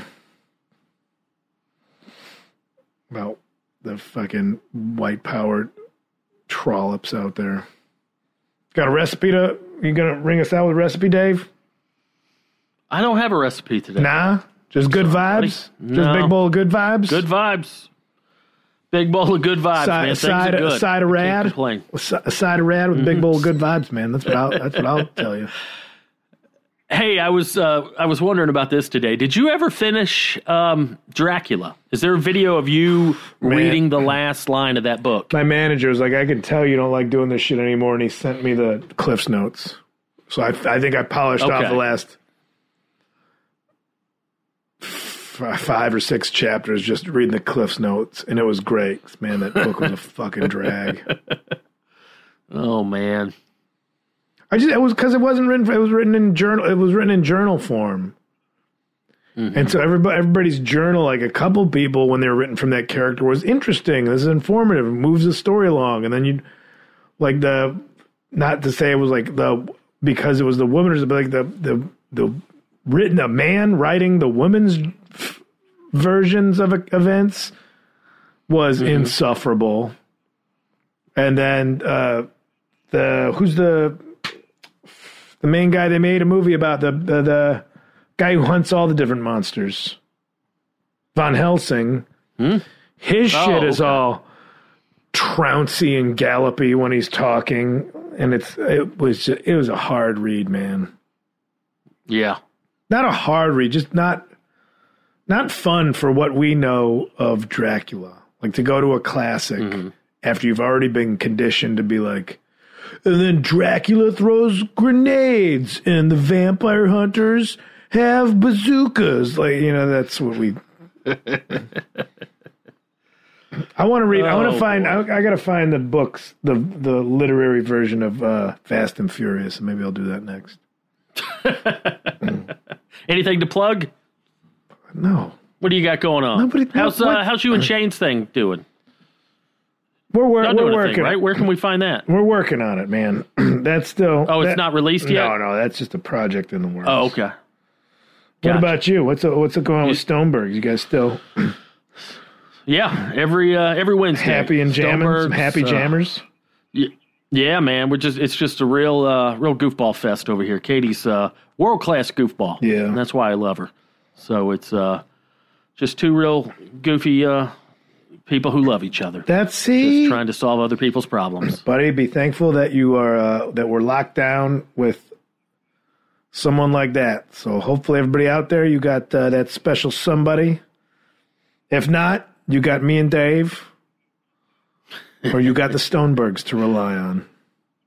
about the fucking white power trollops out there? Got a recipe to you gonna ring us out with a recipe, Dave? I don't have a recipe today. Nah, just good Sorry, vibes. buddy. Just No. big bowl of good vibes. Good vibes. Big bowl of good vibes, Side, man. Things side, are good. a side of I can't rad. complain. A si- a side of rad with a big bowl of good vibes, man. That's what I'll. That's what I'll tell you. Hey, I was uh, I was wondering about this today. Did you ever finish um, Dracula? Is there a video of you Man. reading the last line of that book? My manager was like, "I can tell you don't like doing this shit anymore," and he sent me the Cliff's notes. So I, I think I polished off Okay. the last f- five or six chapters just reading the Cliff's notes, and it was great. Man, that book was a fucking drag. Oh man, I just it was because it wasn't written. For, it was written in journal. It was written in journal form, and so everybody, everybody's journal, like a couple people, when they were written from that character, was interesting. This is informative. It moves the story along, and then you, like the, not to say it was like the because it was the woman, but like the the the written a man writing the women's f- versions of events was insufferable, and then uh, the who's the The main guy they made a movie about, the, the the guy who hunts all the different monsters, Von Helsing. Hmm? His Oh, shit is okay. all trouncy and gallopy when he's talking, and it's it was just, it was a hard read, man. yeah. Not a hard read, just not not fun for what we know of Dracula. Like to go to a classic after you've already been conditioned to be like, and then Dracula throws grenades, and the vampire hunters have bazookas. Like, you know, that's what we. I want to read. I want Oh, to find. boy. I, I got to find the books, the the literary version of uh, Fast and Furious, and maybe I'll do that next. Anything to plug? No, What do you got going on? Nobody- how's what- uh, how's you and Shane's thing doing? we're wor- Y'all we're doing a working. thing, right? Where can we find that? We're working on it, man. That's still. Oh, it's that- not released yet? No, no, that's just a project in the works. Oh, okay. What Gotcha. about you? What's what's going on with Stoneberg? You guys still Yeah, every uh, every Wednesday. happy and jamming? Some Stoneberg's, happy uh, jammers? Yeah, man, we're just it's just a real uh, real goofball fest over here. Katie's uh, world class goofball. Yeah. and that's why I love her. So it's uh, just two real goofy uh, people who love each other, That's see, trying to solve other people's problems. buddy. Be thankful that you are uh, that we're locked down with someone like that. So hopefully, everybody out there, you got uh, that special somebody. If not, you got me and Dave, or you got the Stonebergs to rely on.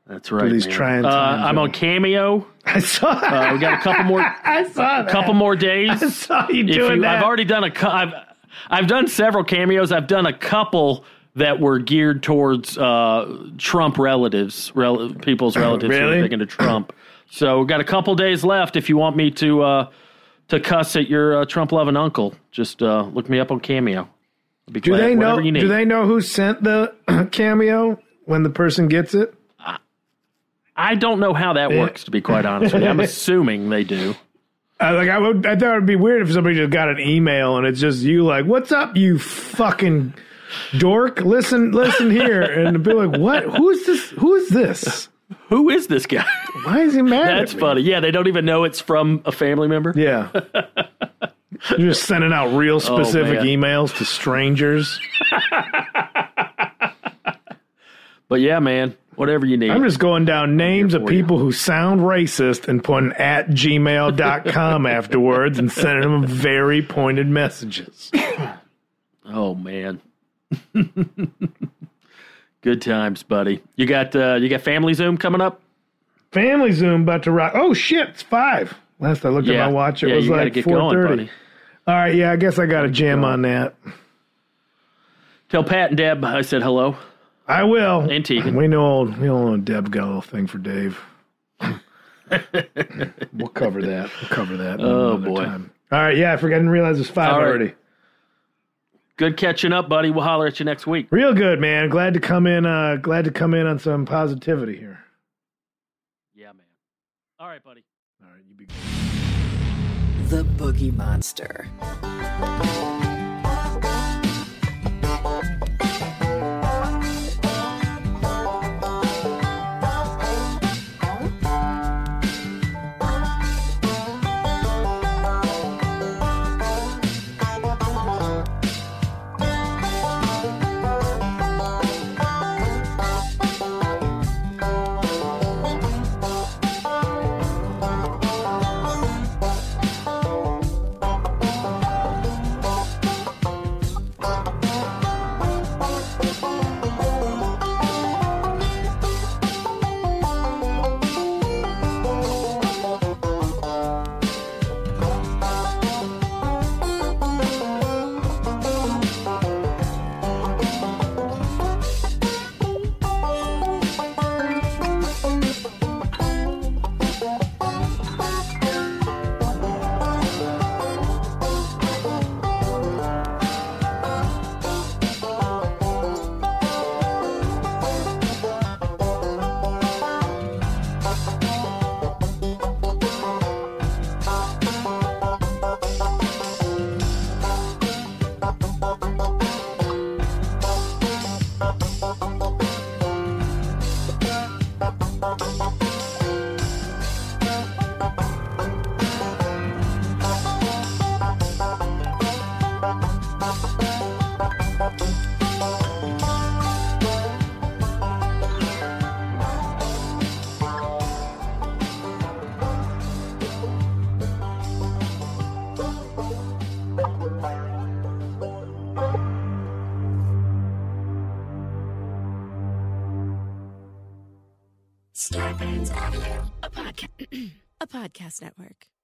That's right. these man. trying uh, times, I'm though. on Cameo. I saw. Uh, we got a couple more. I saw that. couple more days. I saw you If doing you, that. I've already done a. cou- I've I've done several cameos. I've done a couple that were geared towards uh, Trump relatives, rel- people's relatives who Really? are thinking of Trump. So we've got a couple days left. If you want me to uh, to cuss at your uh, Trump loving uncle, just uh, look me up on Cameo. I'll be do glad, they know? whatever you need. Do they know who sent the Cameo when the person gets it? I don't know how that works, to be quite honest with you. I'm assuming they do. Uh, like I would, I thought it'd be weird if somebody just got an email and it's just you, like, "What's up, you fucking dork? Listen, listen here," and be like, "What? Who is this? Who is this? Who is this guy? Why is he mad?" That's at me? funny. Yeah, they don't even know it's from a family member. Yeah, you're just sending out real specific man. emails to strangers. But yeah, man, whatever you need. I'm just going down names of for you. people who sound racist and putting at gmail dot com afterwards and sending them very pointed messages. Oh man. Good times, buddy. You got uh, you got Family Zoom coming up? Family Zoom about to rock. Oh shit, it's five. Last I looked Yeah. at my watch, it Yeah, was you gotta like get four going, thirty. buddy. All right, yeah, I guess I got to jam on that. Tell Pat and Deb I said hello. I will. And Tegan. We know old, we all know Deb got a little thing for Dave. We'll cover that. We'll cover that. Oh, another boy. time. All right, yeah, I forgot. I didn't realize it was five All right. already. Good catching up, buddy. We'll holler at you next week. Real good, man. Glad to come in. Uh, glad to come in on some positivity here. Yeah, man. All right, buddy. All right, you be The Boogie Monster. Starburns Audio. A podcast, a podcast network.